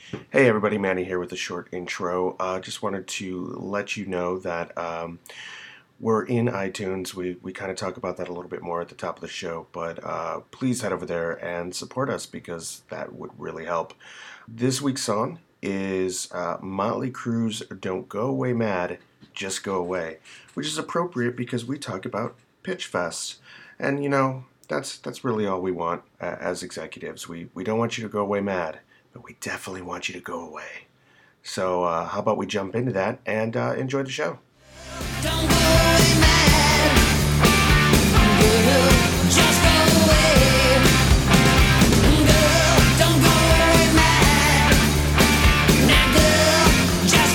Hey everybody, Manny here with a short intro. Just wanted to let you know that we're in iTunes. We kind of talk about that a little bit more at the top of the show, but please head over there and support us because that would really help. This week's song is Motley Crue's Don't Go Away Mad, Just Go Away, which is appropriate because we talk about Pitch Fest. And you know, that's really all we want as executives. We don't want you to go away mad, but we definitely want you to go away. So how about we jump into that and enjoy the show. Don't go away mad, girl, just go away. Girl, don't go away mad. Now, girl, just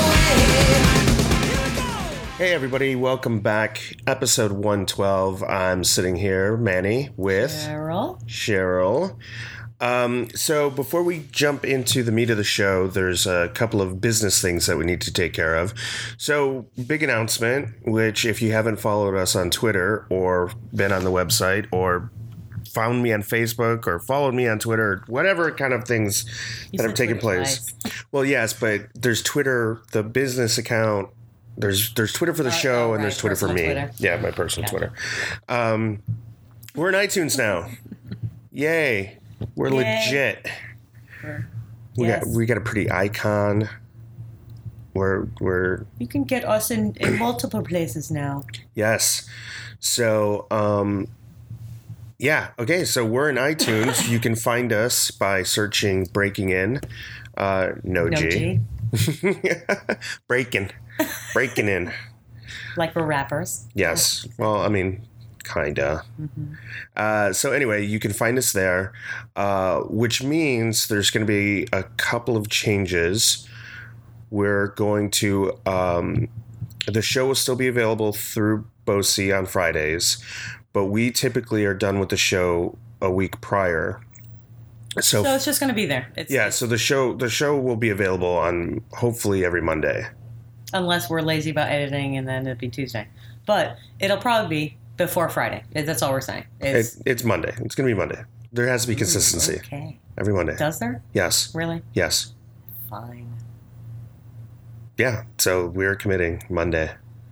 go away. Hey everybody, welcome back. Episode 112. I'm sitting here, Manny, with Cheryl. So before we jump into the meat of the show, there's a couple of business things that we need to take care of. So big announcement, which if you haven't followed us on Twitter or been on the website or found me on Facebook or followed me on Twitter, whatever kind of things that have taken place. Well, yes, but there's Twitter, the business account. There's Twitter for the show, and there's Twitter for me. Twitter. Yeah, my personal Twitter. We're in iTunes now. Yay. We're legit. We got a pretty icon. We're You can get us in multiple places now. Yes. So okay, so we're in iTunes. You can find us by searching Breaking In. No G. Breaking In. Like we're rappers. Yes. Well, I mean, kinda. Mm-hmm. So anyway, you can find us there, which means there's going to be a couple of changes. We're going to the show will still be available through BOSI on Fridays, but we typically are done with the show a week prior. So it's just going to be there. So the show will be available on hopefully every Monday, unless we're lazy about editing, and then it'll be Tuesday. But it'll probably be before Friday. That's all we're saying. It's Monday. It's going to be Monday. There has to be consistency. Okay. Every Monday. Does there? Yes. Really? Yes. Fine. Yeah. So we're committing Monday.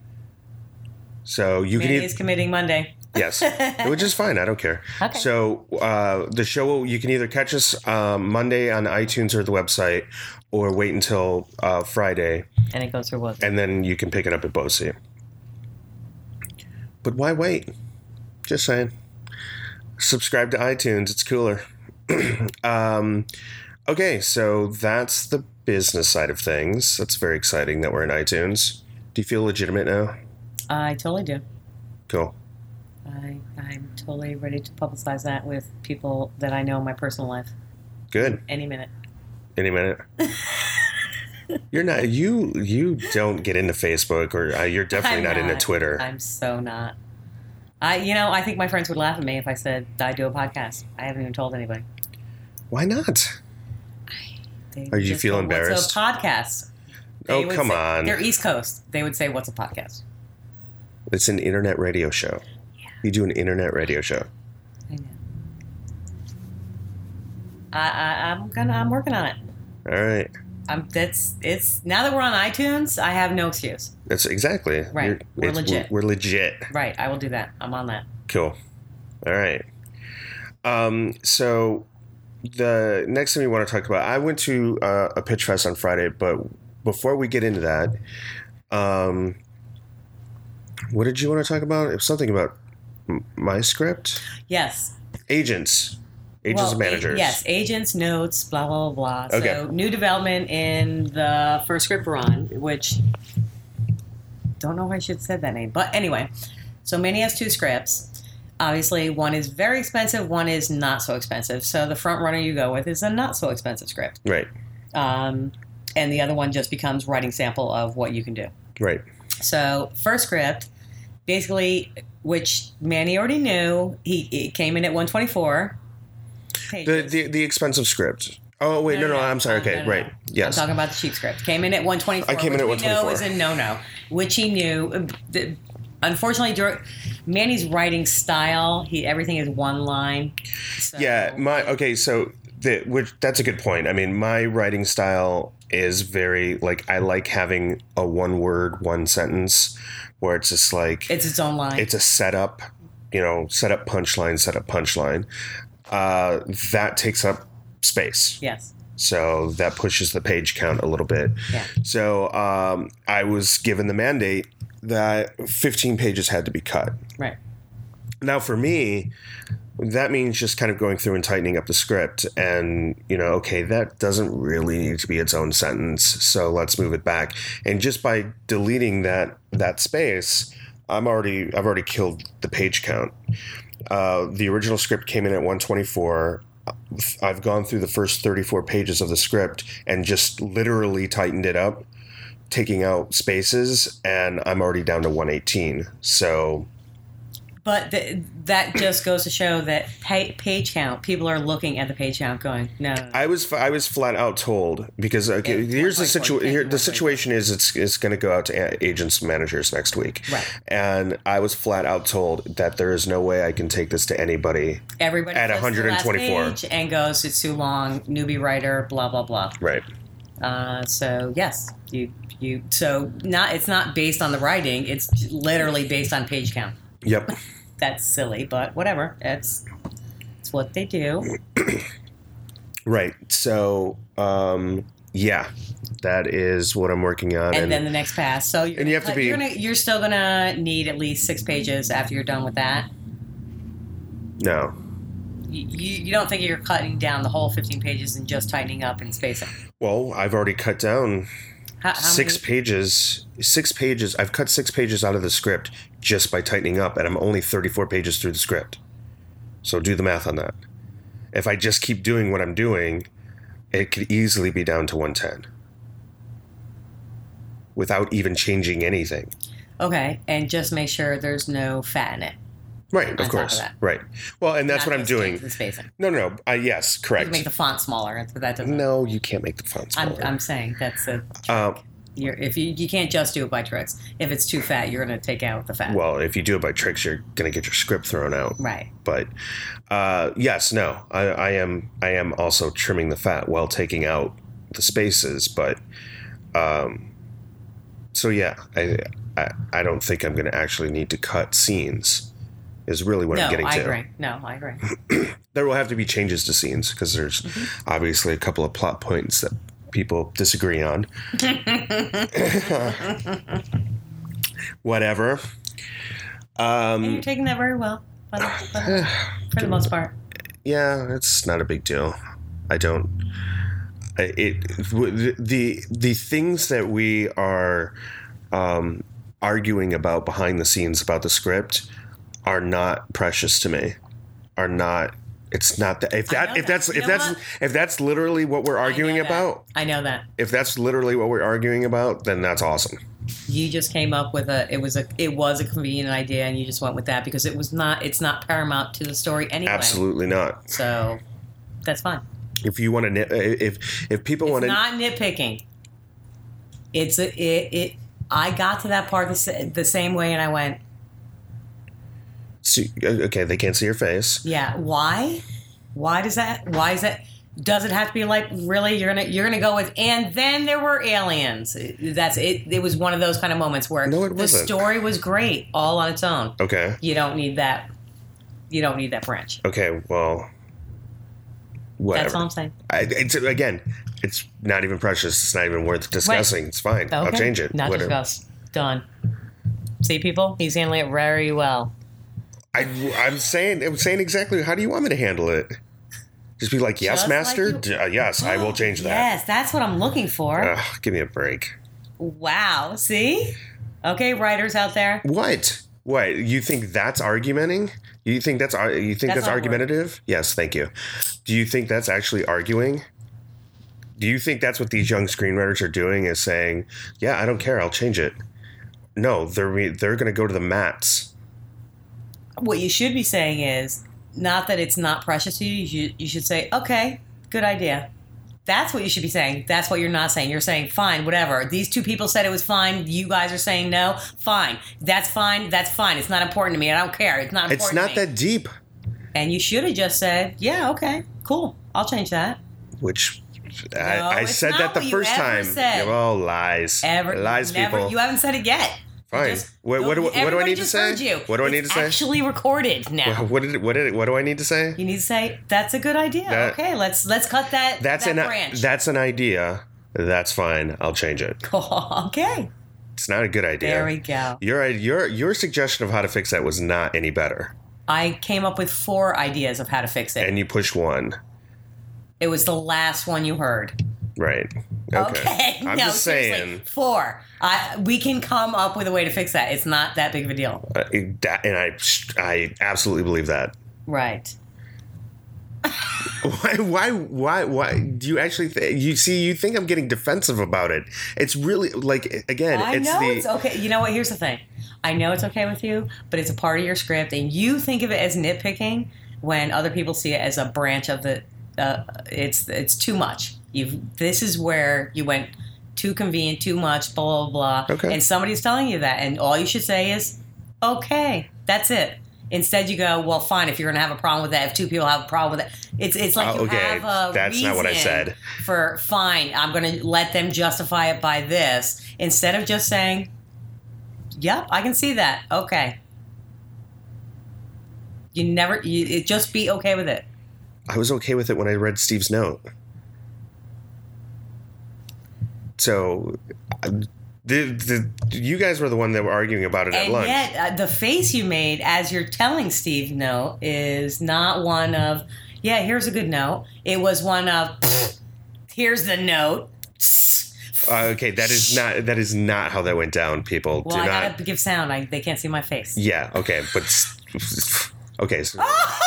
So Manny's committing Monday. Yes. Which is fine. I don't care. Okay. So the show, you can either catch us Monday on iTunes or the website, or wait until Friday. And it goes through what? And then you can pick it up at BOSI. But why wait? Just saying. Subscribe to iTunes. It's cooler. Okay, so that's the business side of things. That's very exciting that we're in iTunes. Do you feel legitimate now? I totally do. Cool. I'm totally ready to publicize that with people that I know in my personal life. Good. Any minute. You're not. You don't get into Facebook, or you're definitely not into Twitter. I'm so not. I think my friends would laugh at me if I said I do a podcast. I haven't even told anybody. Why not? Are you feel embarrassed? What's a podcast? Come on. They're East Coast. They would say, "What's a podcast?" It's an internet radio show. Yeah. You do an internet radio show. I know. I'm working on it. All right. It's now that we're on iTunes, I have no excuse. That's exactly right. We're legit. We're legit. Right. I will do that. I'm on that. Cool. All right. So the next thing we want to talk about, I went to a pitch fest on Friday, but before we get into that, what did you want to talk about? It was something about my script. Yes. Agents and managers. Yes, agents, notes, blah, blah, blah. Okay. So new development in the first script we're on, which don't know if I should have said that name. But anyway, so Manny has two scripts. Obviously, one is very expensive, one is not so expensive. So the front runner you go with is a not so expensive script. Right. And the other one just becomes writing sample of what you can do. Right. So first script, basically, which Manny already knew, he came in at 124. The expensive script. Oh, wait, no, I'm sorry. Okay, right. Yes. I'm talking about the cheap script. Came in at 124. I came in at 124. Which we know is a no-no, which he knew. Unfortunately, Manny's writing style, everything is one line. So. Yeah, so Which that's a good point. I mean, my writing style is very like I like having a one word, one sentence where it's just like It's its own line. it's a setup, setup punchline, setup punchline. That takes up space. Yes. So that pushes the page count a little bit. Yeah. So I was given the mandate that 15 pages had to be cut. Right. Now, for me, that means just kind of going through and tightening up the script and, okay, that doesn't really need to be its own sentence. So let's move it back. And just by deleting that space, I've already killed the page count. The original script came in at 124. I've gone through the first 34 pages of the script and just literally tightened it up, taking out spaces, and I'm already down to 118. So, but that just goes to show that page count. People are looking at the page count, going, "No." I was flat out told because here's the situation. The situation is it's going to go out to agents and managers next week, right? And I was flat out told that there is no way I can take this to anybody. Everybody at 124 page and goes, "It's too long." Newbie writer, blah blah blah. Right. So yes, it's not based on the writing. It's literally based on page count. Yep. That's silly, but whatever. It's what they do. Right. So, yeah, that is what I'm working on. And then the next pass. So you're still gonna need at least 6 pages after you're done with that. No. You don't think you're cutting down the whole 15 pages and just tightening up and spacing? Well, I've already cut down how 6 pages. 6 pages. I've cut 6 pages out of the script just by tightening up, and I'm only 34 pages through the script. So do the math on that. If I just keep doing what I'm doing, it could easily be down to 110 without even changing anything. Okay, and just make sure there's no fat in it. Right, of course. Of right. Well, and that's Not what I'm just doing. change the spacing. No. Yes, You correct. can make the font smaller. That doesn't. No, you can't make the font smaller. I'm saying that's a trick. If you can't just do it by tricks. If it's too fat, you're going to take out the fat. Well, if you do it by tricks, you're going to get your script thrown out. Right. But yes, no, I am also trimming the fat while taking out the spaces. But so yeah, I don't think I'm going to actually need to cut scenes. Is really what I'm getting to. I agree. There will have to be changes to scenes because there's obviously a couple of plot points that people disagree on. Whatever. And you're taking that very well, for the most part. Yeah, it's not a big deal. I don't. The things that we are arguing about behind the scenes about the script are not precious to me. Are not. It's not that. If that's literally what we're arguing about. I know that. If that's literally what we're arguing about, then that's awesome. You just came up with it was a convenient idea, and you just went with that because it's not paramount to the story anyway. Absolutely not. So that's fine. If you want to, if people want to, it's not nitpicking. I got to that part the same way, and I went. Okay, they can't see your face. Yeah, why? Why is that? Does it have to be like really? You're gonna go with? And then there were aliens. That's it. It was one of those kind of moments where the story was great all on its own. Okay, you don't need that. You don't need that branch. Okay, well, whatever. That's all I'm saying. It's not even precious. It's not even worth discussing. Right. It's fine. Okay. I'll change it. Not discuss. Done. See, people, he's handling it very well. I'm saying exactly how do you want me to handle it? Just be like, yes, master. Yes, I will change that. Yes, that's what I'm looking for. Give me a break. Wow. See? Okay, writers out there. What? You think that's argumenting? You think that's argumentative? Yes, thank you. Do you think that's actually arguing? Do you think that's what these young screenwriters are doing? Is saying, yeah, I don't care, I'll change it. No, they're going to go to the mats. What you should be saying is, not that it's not precious to you, you should say, okay, good idea. That's what you should be saying. That's what you're not saying. You're saying, fine, whatever. These two people said it was fine. You guys are saying no. Fine. That's fine. That's fine. It's not important to me. I don't care. It's not important to me. It's not that deep. And you should have just said, yeah, okay, cool. I'll change that. Which No, I it's said not that the what you first ever time. said. Oh, lies. Lies, never, people. You haven't said it yet. Fine. What do I everybody need to just say? heard you. What do I need It's to say? Actually recorded now. What do I need to say? You need to say that's a good idea. That- Okay, let's cut that. That's that branch. That's an idea. That's fine. I'll change it. Okay. It's not a good idea. There we go. Your suggestion of how to fix that was not any better. I came up with 4 ideas of how to fix it. And you pushed one. It was the last one you heard. Right. Okay. I'm No, just seriously, saying. 4. We can come up with a way to fix that. It's not that big of a deal. And I absolutely believe that. Right. Why do you actually you think I'm getting defensive about it? It's really like, again, I know it's okay. You know what? Here's the thing. I know it's okay with you, but it's a part of your script, and you think of it as nitpicking when other people see it as a branch of the. It's too much. This is where you went too convenient, too much, blah blah blah. Okay. And somebody's telling you that, and all you should say is, "Okay, that's it." Instead, you go, "Well, fine. If you're going to have a problem with that, if 2 people have a problem with that, it's like you okay. have a That's not what I reason said. For fine. I'm going to let them justify it by this instead of just saying, "Yep, I can see that." Okay. Just be okay with it. I was okay with it when I read Steve's note. So, you guys were the one that were arguing about it at And lunch. yet, the face you made as you're telling Steve no is not one of, yeah, here's a good note. It was one of, here's the note. Okay, that is not how that went down. People Well, do I not. gotta give sound. They can't see my face. Yeah. Okay, but okay. So,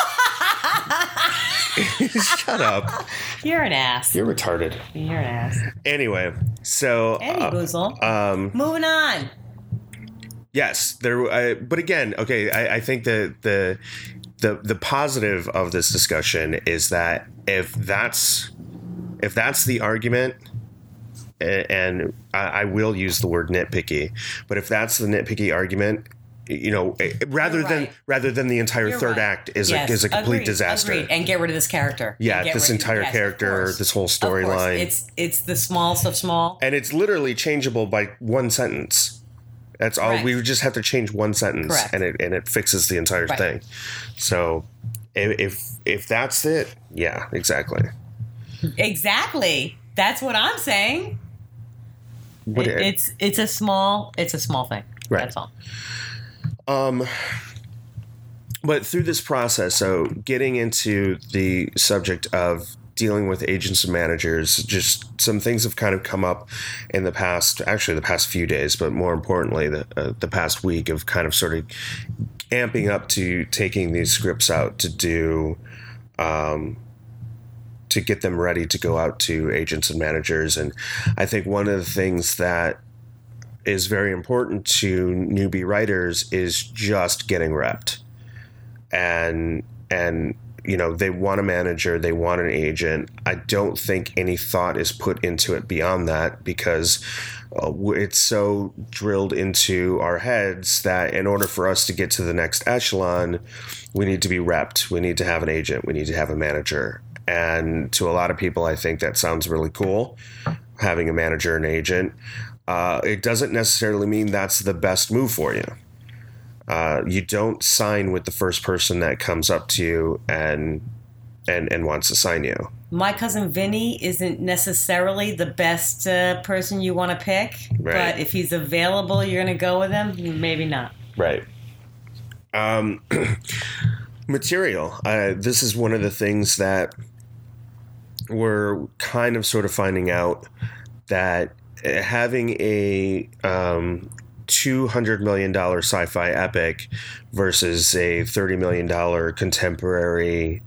shut up. You're an ass. You're retarded. You're an ass. Anyway, so Any boozle. Moving on. yes, there. But again, okay, I think that the positive of this discussion is that if that's the argument, and I will use the word nitpicky, but if that's the nitpicky argument, you know, rather than the entire You're third right. act is Yes. a complete Agreed. disaster. Agreed. And get rid of this character. Yeah, And get this rid- entire yes, of character, course. this whole Of course. storyline. It's the small stuff small. And it's literally changeable by one sentence. That's all. Correct. We would just have to change one sentence, Correct. and it fixes the entire Right. thing. So, if that's it, yeah, exactly. Exactly. That's what I'm saying. What It's a small thing. Right. That's all. But through this process, so getting into the subject of dealing with agents and managers, just some things have kind of come up in the past few days, but more importantly, the past week of kind of sort of amping up to taking these scripts out to do, to get them ready to go out to agents and managers. And I think one of the things that is very important to newbie writers is just getting repped. And you know, they want a manager, they want an agent. I don't think any thought is put into it beyond that, because it's so drilled into our heads that in order for us to get to the next echelon, we need to be repped, we need to have an agent, we need to have a manager. And to a lot of people, I think that sounds really cool, having a manager and agent. It doesn't necessarily mean that's the best move for you. You don't sign with the first person that comes up to you and wants to sign you. My cousin Vinny isn't necessarily the best person you want to pick, Right. but if he's available, you're going to go with him. Maybe not. Right. Material. This is one of the things that we're kind of sort of finding out, that having a $200 million sci-fi epic versus a $30 million contemporary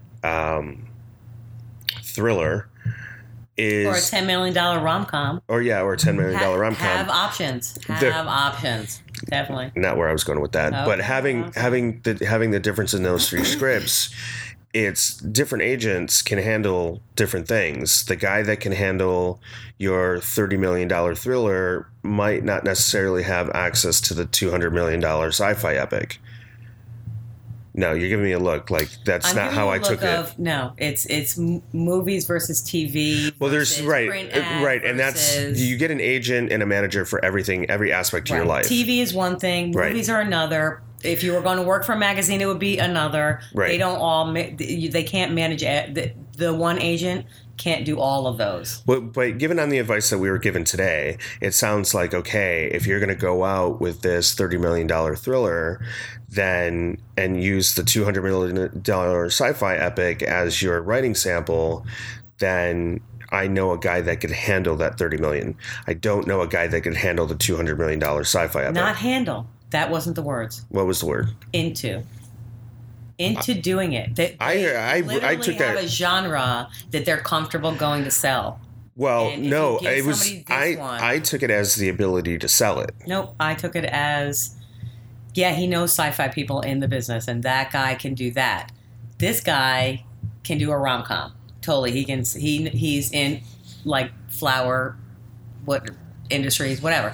thriller is, Or a $10 million rom-com. or a $10 million rom-com. Have options. Have options. Definitely. Not where I was going with that, Okay, but having the difference in those three scripts, it's different agents can handle different things. The guy that can handle your $30 million thriller might not necessarily have access to the $200 million sci-fi epic. No, you're giving me a look. Like, that's I'm not giving how you a I took look it. No, it's movies versus TV. Well, there's versus right, print ad right, and that's versus- you get an agent and a manager for everything, every aspect of your life. TV is one thing, Right. movies are another. If you were going to work for a magazine, it would be another. Right. They don't all. They can't manage the one agent can't do all of those. But given on the advice that we were given today, it sounds like, okay, if you're going to go out with this $30 million thriller, then and use the $200 million sci-fi epic as your writing sample, then I know a guy that could handle that $30 million. I don't know a guy that could handle the $200 million sci-fi epic. Not handle. That wasn't the words. What was the word? Into doing it. I literally took have that. a genre that they're comfortable going to sell. Well, and if no, you give it was. somebody this one- I took it as the ability to sell it. Nope, I took it as, yeah, he knows sci-fi people in the business, and that guy can do that. This guy can do a rom-com. Totally, he can. He's in like flower, what industries, whatever.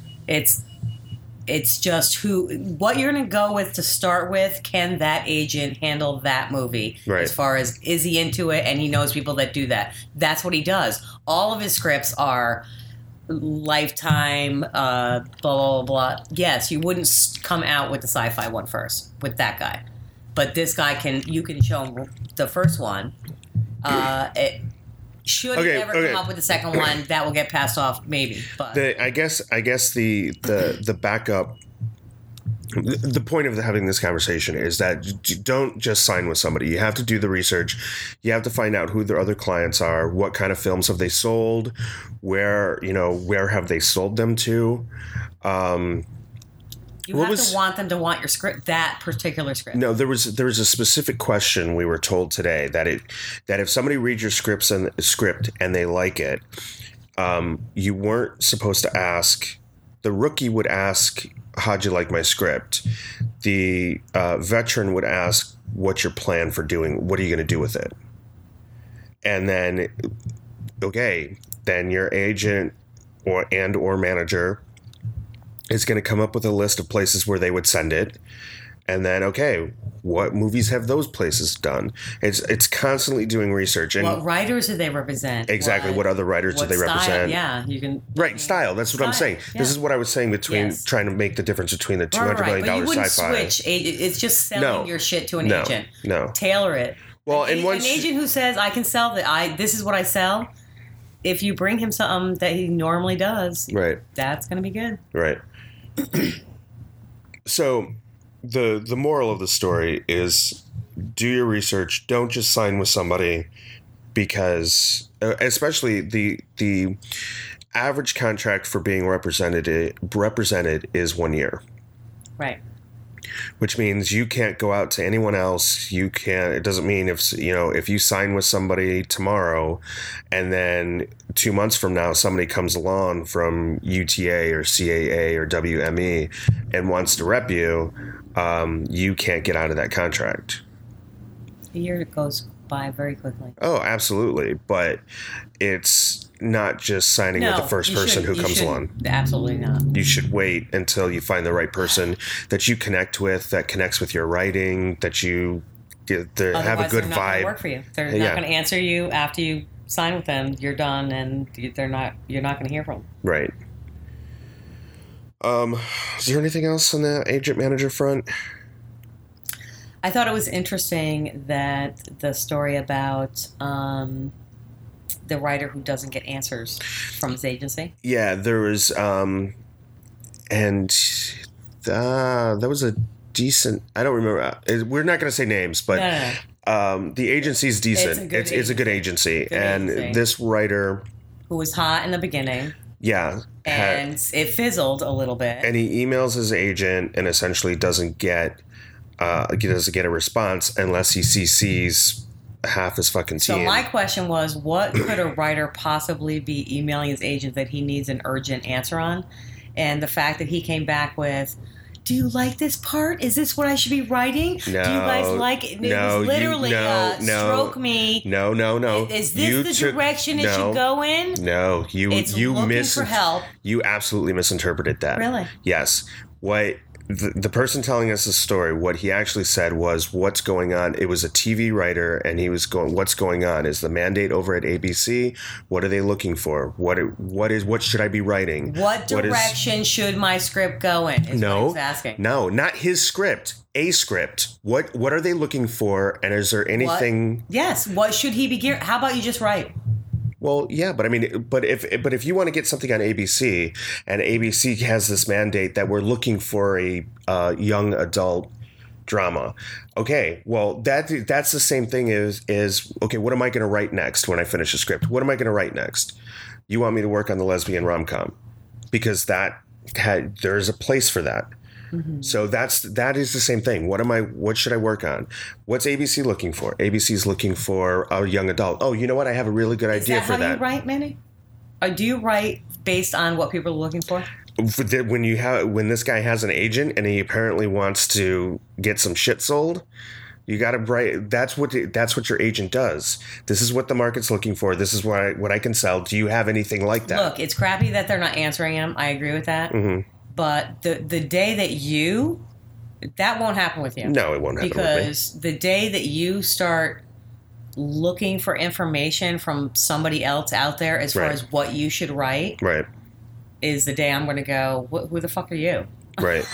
It's just what you're going to go with to start with. Can that agent handle that movie? Right. As far as, is he into it and he knows people that do that? That's what he does. All of his scripts are Lifetime, blah, blah, blah. Yes, you wouldn't come out with the sci-fi one first with that guy. But this guy you can show him the first one. Should he ever come up with the second one, that will get passed off, maybe. But I guess the backup. The point of having this conversation is that you don't just sign with somebody. You have to do the research. You have to find out who their other clients are. What kind of films have they sold? Where have they sold them to? you have to want them to want your script, that particular script. No, there was a specific question we were told today that if somebody reads your script and they like it, you weren't supposed to ask. The rookie would ask, "How'd you like my script?" The veteran would ask, "What's your plan for doing? What are you going to do with it?" And then, okay, then your agent or manager is going to come up with a list of places where they would send it. And then, okay, what movies have those places done? It's constantly doing research. And what writers do they represent? Exactly. What other writers do they style? represent? Yeah, you can. Right, style. That's what I'm saying. Yeah. This is what I was saying between trying to make the difference between the $200 million but you wouldn't sci-fi. switch. It's just selling your shit to an agent. No. Tailor it. Well, an agent who says, "I can sell that. This is what I sell." If you bring him something that he normally does, right, that's going to be good. Right. So, the moral of the story is do your research. Don't just sign with somebody because, especially the average contract for being represented is 1 year. Right. Which means you can't go out to anyone else. You can't. It doesn't mean if you sign with somebody tomorrow, and then 2 months from now somebody comes along from UTA or CAA or WME and wants to rep you, you can't get out of that contract. A year goes by very quickly. Oh, absolutely. But it's not just signing with the first person who comes along. Absolutely not. You should wait until you find the right person that you connect with, that connects with your writing, that you get to have a good they're not vibe. Gonna work for you. They're not going to answer you after you sign with them. You're done, and you're not going to hear from them. Right. Is there anything else on the agent manager front? I thought it was interesting that the story about the writer who doesn't get answers from his agency. Yeah, there was, and that was a decent. I don't remember. We're not going to say names, but the agency's decent. It's a good agency, this writer who was hot in the beginning. Yeah. And it fizzled a little bit. And he emails his agent and essentially doesn't get a response unless he CCs half his fucking team. So my question was, what could a writer possibly be emailing his agent that he needs an urgent answer on? And the fact that he came back with, "Do you like this part? Is this what I should be writing? No, do you guys like it?" It was literally stroke me. No. Is this the direction it should go in? No, you looking for help. You absolutely misinterpreted that. Really? Yes. What the person telling us the story, what he actually said was, what's going on? It was a TV writer, and he was going, what's going on? Is the mandate over at ABC? What are they looking for? What should I be writing? What direction should my script go in? Is what he's asking. No, not his script. A script. What are they looking for? And is there anything? Yes. What should he be gearing? How about you just write? Well, yeah, but I mean, but if you want to get something on ABC, and ABC has this mandate that we're looking for a young adult drama, okay, well that's the same thing as okay, what am I going to write next when I finish a script? What am I going to write next? You want me to work on the lesbian rom-com because there's a place for that. Mm-hmm. So that is the same thing. What should I work on? What's ABC looking for? ABC's looking for a young adult. Oh, you know what? I have a really good idea for that. Is that how you write, Manny? Or do you write based on what people are looking for? When this guy has an agent and he apparently wants to get some shit sold, you got to write. That's what your agent does. This is what the market's looking for. This is what I can sell. Do you have anything like that? Look, it's crappy that they're not answering him. I agree with that. Mm-hmm. But the day that won't happen with you. No, it won't happen because with me. The day that you start looking for information from somebody else out there as far as what you should write, right, is the day I'm going to go, who the fuck are you? Right.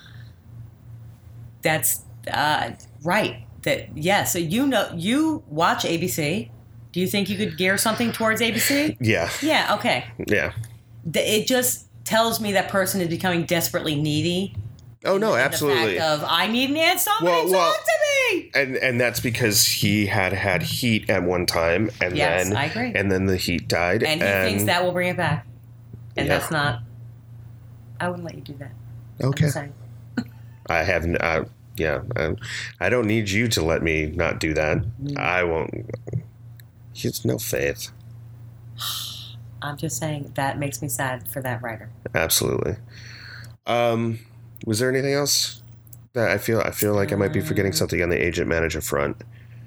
That's right. So you watch ABC. Do you think you could gear something towards ABC? Yeah. Yeah, okay. Yeah. It just tells me that person is becoming desperately needy. Oh no, absolutely. The fact of I need an answer. Somebody talk to me. And that's because he had heat at one time, and yes, I agree. And then the heat died, and he thinks that will bring it back, and yeah. that's not. I wouldn't let you do that. Okay. I haven't. Yeah, I don't need you to let me not do that. I won't. It's no faith. I'm just saying that makes me sad for that writer. Absolutely. Was there anything else that I feel like I might be forgetting something on the agent manager front?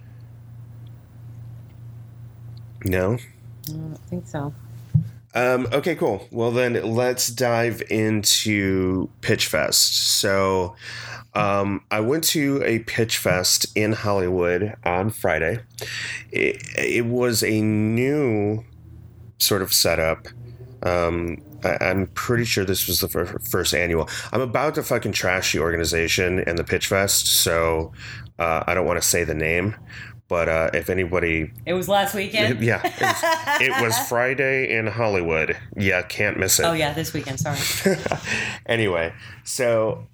No? I don't think so. Okay, cool. Well, then let's dive into Pitch Fest. So I went to a Pitch Fest in Hollywood on Friday. It was a new sort of setup. I'm pretty sure this was the first annual. I'm about to fucking trash the organization and the Pitch Fest, so I don't want to say the name. But if anybody... It was last weekend? Yeah. It was Friday in Hollywood. Yeah, can't miss it. Oh, yeah, this weekend. Sorry. Anyway, so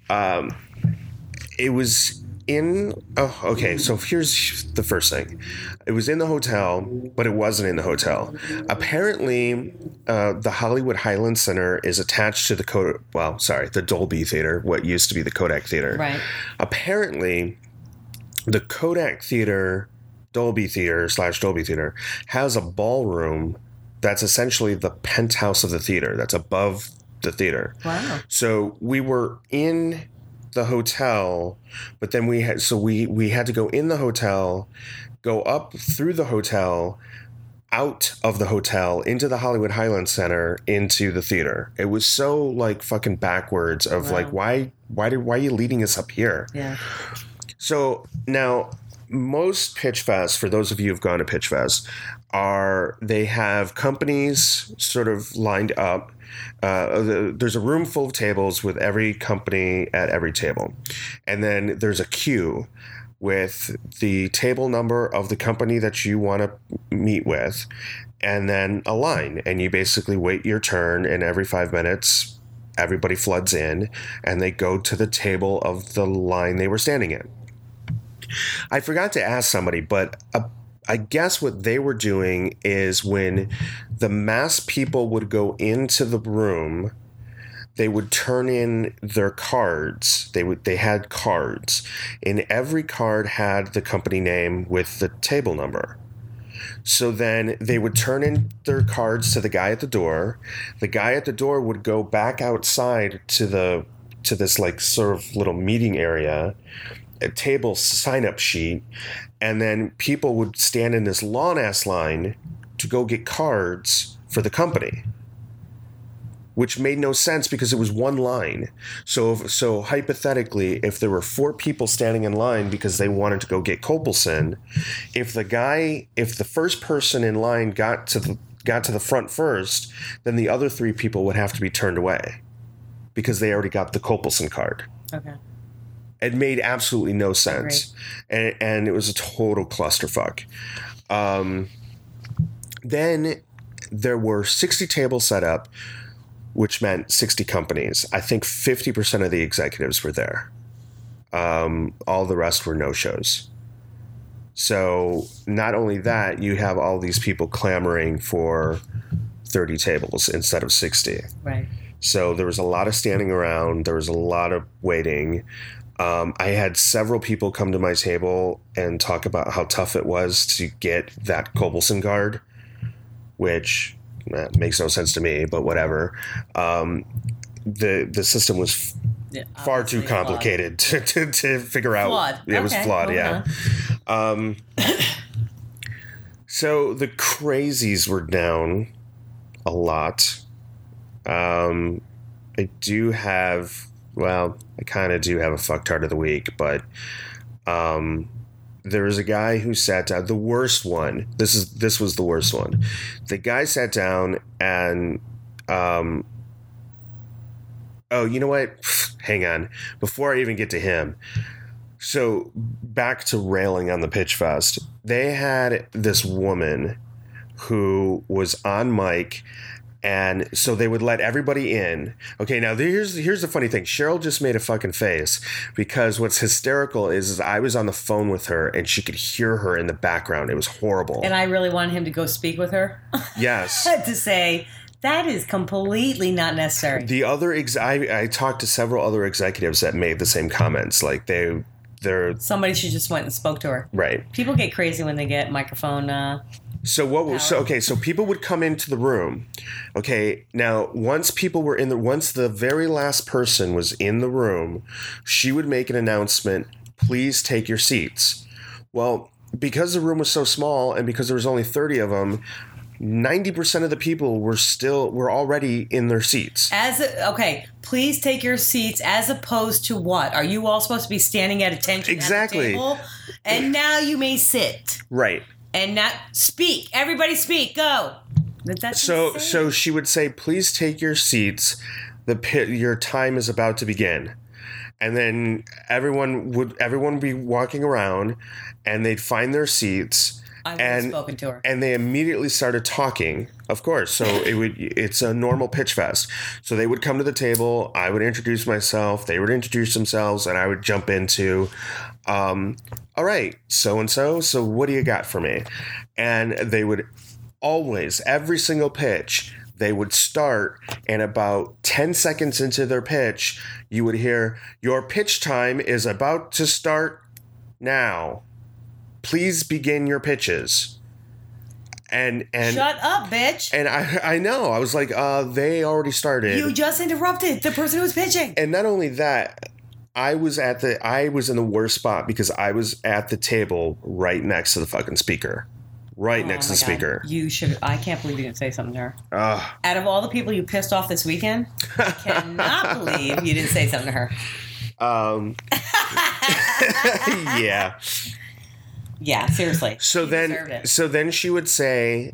it was in... Oh, okay, so here's the first thing. It was in the hotel, but it wasn't in the hotel. Apparently, the Hollywood Highland Center is attached to the Dolby Theater, what used to be the Kodak Theater. Right. Apparently, the Kodak Theater... Dolby Theater / Dolby Theater has a ballroom that's essentially the penthouse of the theater that's above the theater. Wow. So we were in the hotel, but then we had to go in the hotel, go up through the hotel, out of the hotel, into the Hollywood Highland Center, into the theater. It was so like fucking backwards of like, why are you leading us up here? Yeah. So now most Pitch Fest, for those of you who've gone to Pitch Fest, they have companies sort of lined up. There's a room full of tables with every company at every table. And then there's a queue with the table number of the company that you want to meet with, and then a line. And you basically wait your turn, and every 5 minutes, everybody floods in, and they go to the table of the line they were standing in. I forgot to ask somebody, but I guess what they were doing is when the mass people would go into the room, they would turn in their cards. They had cards, and every card had the company name with the table number. So then they would turn in their cards to the guy at the door. The guy at the door would go back outside to this like sort of little meeting area, a table sign-up sheet, and then people would stand in this long-ass line to go get cards for the company. which made no sense because it was one line. So hypothetically, if there were 4 people standing in line because they wanted to go get Copelson, if the first person in line got to the front first, then the other 3 people would have to be turned away because they already got the Copelson card. Okay. It made absolutely no sense, and it was a total clusterfuck. Then there were 60 tables set up, which meant 60 companies. I think 50% of the executives were there. All the rest were no-shows. So not only that, you have all these people clamoring for 30 tables instead of 60. Right. So there was a lot of standing around. There was a lot of waiting. I had several people come to my table and talk about how tough it was to get that Copelson card, which makes no sense to me, but whatever. The system was far too complicated to figure out. Flawed. It was flawed, yeah. So the crazies were down a lot. I do have, well, I kind of do have a fucktard of the week, but there was a guy who sat down, the worst one. This was the worst one. The guy sat down and, oh, you know what? Hang on. Before I even get to him. So back to railing on the Pitch Fest. They had this woman who was on mic, and so they would let everybody in. Okay, now here's the funny thing. Cheryl just made a fucking face because what's hysterical is I was on the phone with her and she could hear her in the background. It was horrible. And I really wanted him to go speak with her. Yes. To say, that is completely not necessary. The other I talked to several other executives that made the same comments. Like they're somebody should just went and spoke to her. Right. People get crazy when they get microphone. So people would come into the room. Okay, now once the very last person was in the room, she would make an announcement. Please take your seats. Well, because the room was so small and because there was only 30 of them, 90% of the people were already in their seats. Please take your seats as opposed to what? Are you all supposed to be standing at attention exactly. at the table? And now you may sit. Right. And not speak. Everybody speak. Go. So she would say, please take your seats. Your time is about to begin. And then everyone would be walking around and they'd find their seats. I would have spoken to her. And they immediately started talking, of course. So it's a normal Pitch Fest. So they would come to the table. I would introduce myself. They would introduce themselves. And I would jump into, all right, so-and-so. So what do you got for me? And they would always, every single pitch, they would start, and about 10 seconds into their pitch, you would hear, your pitch time is about to start now. Please begin your pitches. And shut up, bitch. And I know. I was like, they already started. You just interrupted the person who was pitching. And not only that, I was in the worst spot because I was at the table right next to the fucking speaker. Next to the speaker. You should. I can't believe you didn't say something to her. Out of all the people you pissed off this weekend, I cannot believe you didn't say something to her. Yeah. Yeah, seriously. So then she would say,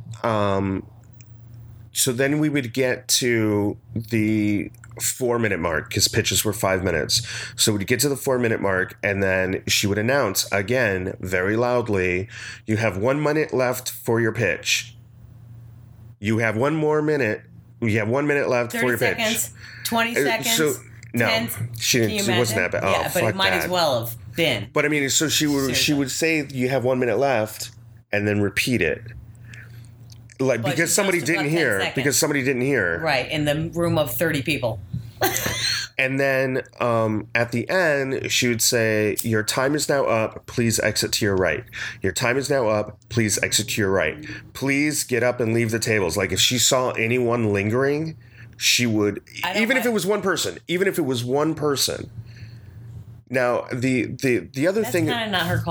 so then we would get to the 4-minute mark because pitches were 5 minutes. So we'd get to the 4-minute mark and then she would announce again, very loudly, you have 1 minute left for your pitch. You have 1 more minute. You have 1 minute left for your 30 seconds, pitch. 20 seconds. So, no, 10, she didn't. It wasn't that bad. Yeah, but it might as well have been. But I mean, so she would say you have 1 minute left and then repeat it. Like, because somebody didn't hear. Right, in the room of 30 people. And then at the end, she would say, your time is now up. Please exit to your right. Your time is now up. Please exit to your right. Please get up and leave the tables. Like, if she saw anyone lingering, she would, even if it was one person. Now, the other thing. That's kind of not her call.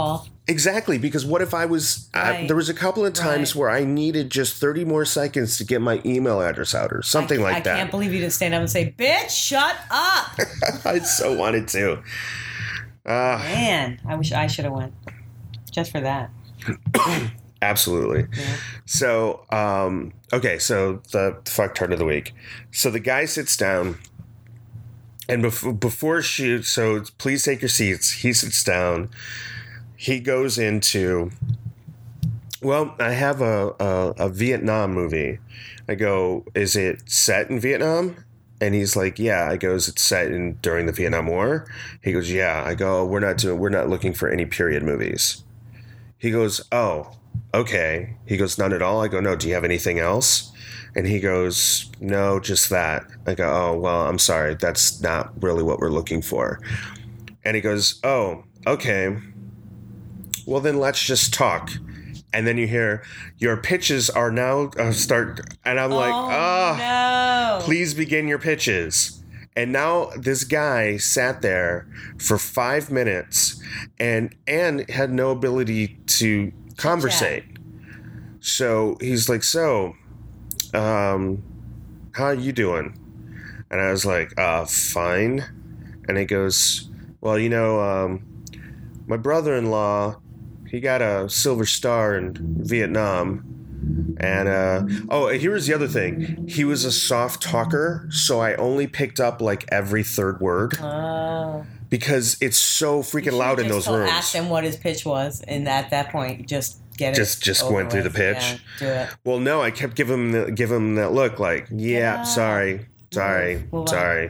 Exactly, because what if I was... Right. there was a couple of times Right. where I needed just 30 more seconds to get my email address out or something like I that. can't believe you didn't stand up and say, "Bitch, shut up." I so wanted to. Man, I wish I should have went just for that. Absolutely. Yeah. So, okay, so the fucktard of the week. So the guy sits down, and before shoot, so please take your seats. He sits down. He goes into, well, I have a Vietnam movie. I go, is it set in Vietnam? And he's like, yeah. I goes, it's set during the Vietnam War. He goes, yeah. I go, we're not looking for any period movies. He goes, oh, okay. He goes, none at all. I go, no. Do you have anything else? And he goes, no, just that. I go, oh, well, I'm sorry. That's not really what we're looking for. And he goes, oh, okay. Well, then let's just talk. And then you hear, your pitches are now start. And I'm like, oh, no. please begin your pitches. And now this guy sat there for 5 minutes and had no ability to conversate. So he's like, so, how are you doing? And I was like, fine. And he goes, well, my brother-in-law, he got a Silver Star in Vietnam. And, here's the other thing. He was a soft talker, so I only picked up like every third word. Oh. Because it's so freaking loud in those rooms. Ask him what his pitch was, and at that point, just get it. Just went through the pitch. Yeah, do it. Well, no, I kept giving him that look like, yeah. sorry. Move on.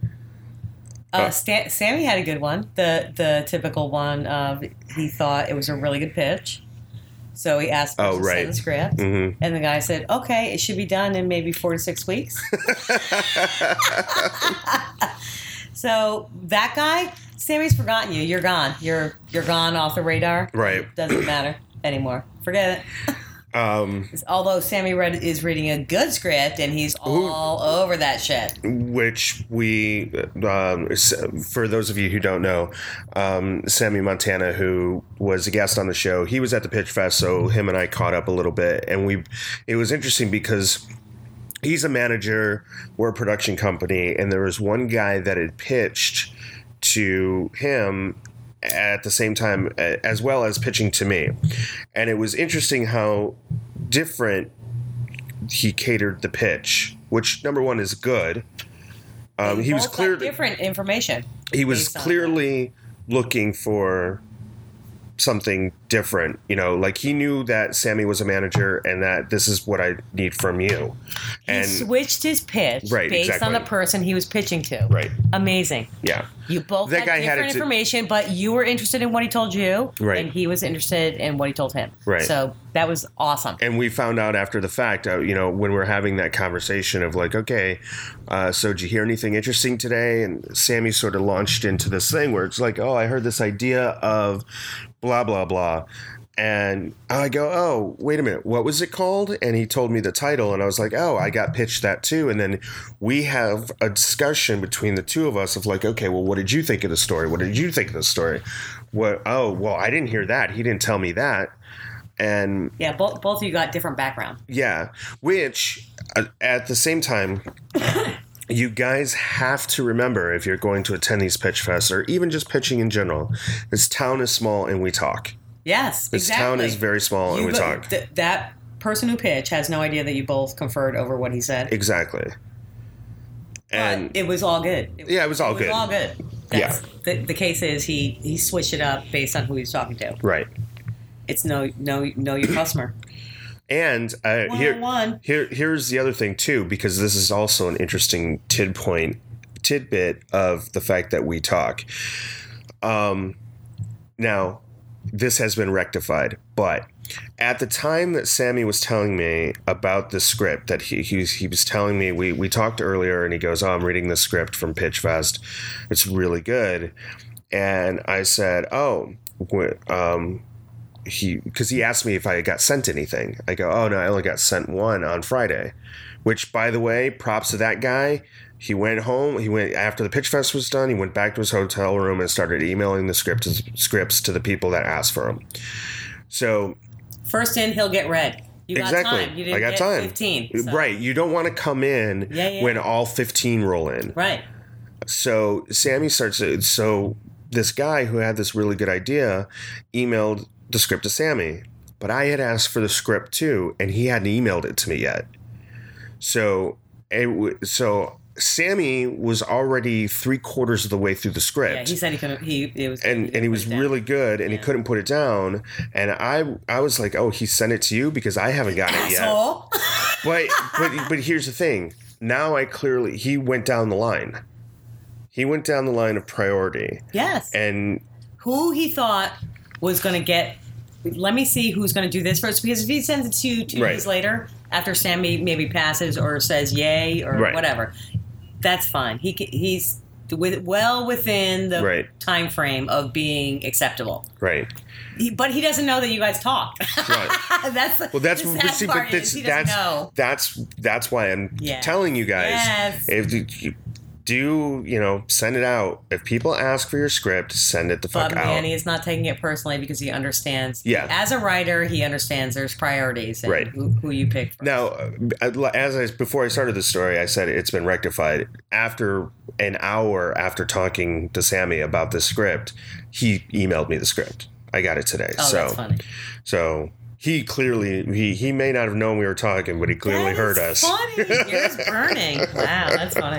Sammy had a good one. The typical one of he thought it was a really good pitch. So he asked to send the script. Mm-hmm. And the guy said, okay, it should be done in maybe 4 to 6 weeks. So that guy, Sammy's forgotten you. You're gone. You're gone off the radar. Right. Doesn't matter anymore. Forget it. Although Sammy is reading a good script and he's all over that shit. Which we, for those of you who don't know, Sammy Montana, who was a guest on the show, he was at the Pitch Fest, so him and I caught up a little bit. And it was interesting because he's a manager, we're a production company, and there was one guy that had pitched to him at the same time as well as pitching to me. And it was interesting how different he catered the pitch, which number one is good. He was clearly different information. He was clearly looking for something different, like he knew that Sammy was a manager and that this is what I need from you. And he switched his pitch based on the person he was pitching to. Right. Amazing. Yeah. You both had different information, but you were interested in what he told you, right, and he was interested in what he told him. Right. So that was awesome. And we found out after the fact, when we're having that conversation of like, okay, so did you hear anything interesting today? And Sammy sort of launched into this thing where it's like, oh, I heard this idea of blah, blah, blah. And I go, oh, wait a minute, what was it called? And he told me the title, and I was like, oh, I got pitched that too. And then we have a discussion between the two of us of like, okay, well, what did you think of the story? What did you think of the story? Oh, well, I didn't hear that. He didn't tell me that. And yeah, both of you got different background. Yeah, which at the same time, you guys have to remember if you're going to attend these pitch fests or even just pitching in general, this town is small and we talk. Yes, this town is very small and we talk. That person who pitched has no idea that you both conferred over what he said. Exactly. And but it was all good. It was all good. It was all good. The case is he switched it up based on who he was talking to. Right. It's know your customer. And here's the other thing too, because this is also an interesting tidbit of the fact that we talk. Now, this has been rectified, but at the time that Sammy was telling me about the script that he was telling me, we talked earlier, and he goes, oh, I'm reading the script from Pitch Fest. It's really good. And I said, oh, because he asked me if I got sent anything. I go, oh, no, I only got sent one on Friday, which, by the way, props to that guy. He went home. He went after the pitch fest was done. He went back to his hotel room and started emailing the scripts to the people that asked for them. So First in, he'll get read. You got exactly, time. You didn't I got get time. 15. So. Right, you don't want to come in when all 15 roll in. Right. So Sammy starts. So this guy who had this really good idea emailed the script to Sammy, but I had asked for the script too, and he hadn't emailed it to me yet. So Sammy was already 3/4 of the way through the script. Yeah, he said he couldn't. He was really good, and he couldn't put it down. And I was like, oh, he sent it to you because I haven't gotten it yet. But here's the thing. Now he went down the line. He went down the line of priority. Yes. And who he thought was going to get. Let me see who's going to do this first, because if he sends it to you 2 days later, after Sammy maybe passes or says yay or whatever, that's fine. He's well within the time frame of being acceptable. Right. But he doesn't know that you guys talked. Right. That's why I'm telling you guys. Yes. If you send it out. If people ask for your script, send it the fuck out. But Manny is not taking it personally because he understands. Yeah. As a writer, he understands there's priorities and who you pick first. Now, before I started the story, I said it's been rectified. After an hour after talking to Sammy about the script, he emailed me the script. I got it today. Oh, that's funny. So he clearly he may not have known we were talking, but he clearly heard us. Funny. Ears burning. Wow, that's funny.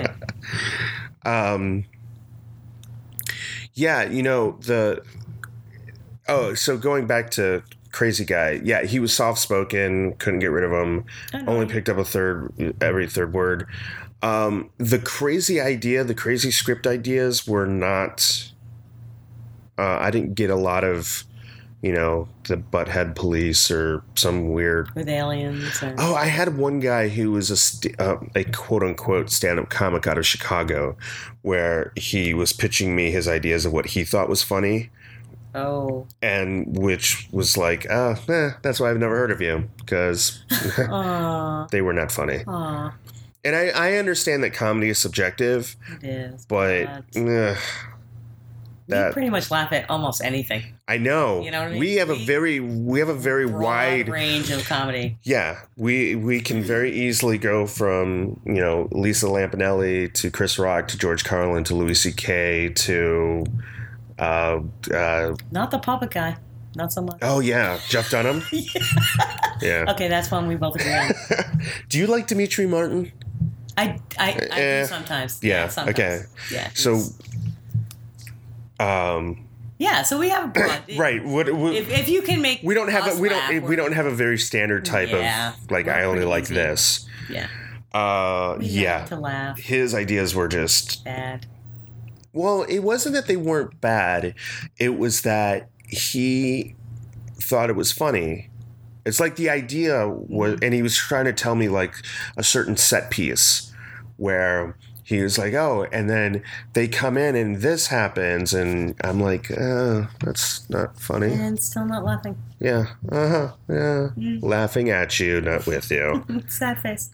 So going back to Crazy Guy, he was soft spoken, couldn't get rid of him, only picked up every third word. The crazy script ideas were not. I didn't get a lot of, the Butthead Police or some weird with aliens. Oh, I had one guy who was a quote unquote stand-up comic out of Chicago, where he was pitching me his ideas of what he thought was funny. Oh. And which was like, that's why I've never heard of you, because they were not funny. Aww. And I understand that comedy is subjective. It is. But we pretty much laugh at almost anything. I know. You know what I mean? We have a very wide range of comedy. Yeah, we can very easily go from Lisa Lampanelli to Chris Rock to George Carlin to Louis C.K. to not the puppet guy. Not so much. Oh yeah, Jeff Dunham. Yeah. Okay, that's one we both agree on. Do you like Dimitri Martin? I do sometimes. Yeah. Sometimes. Okay. Yeah. So. So we have a broad. Right. If you can make we don't have a very standard type of I only like this. Yeah. To laugh. His ideas were just bad. Well, it wasn't that they weren't bad. It was that he thought it was funny. It's like the idea was, and he was trying to tell me like a certain set piece where he was like, oh, and then they come in and this happens. And I'm like, that's not funny. And still not laughing. Yeah. Yeah. Laughing at you, not with you. Sad face.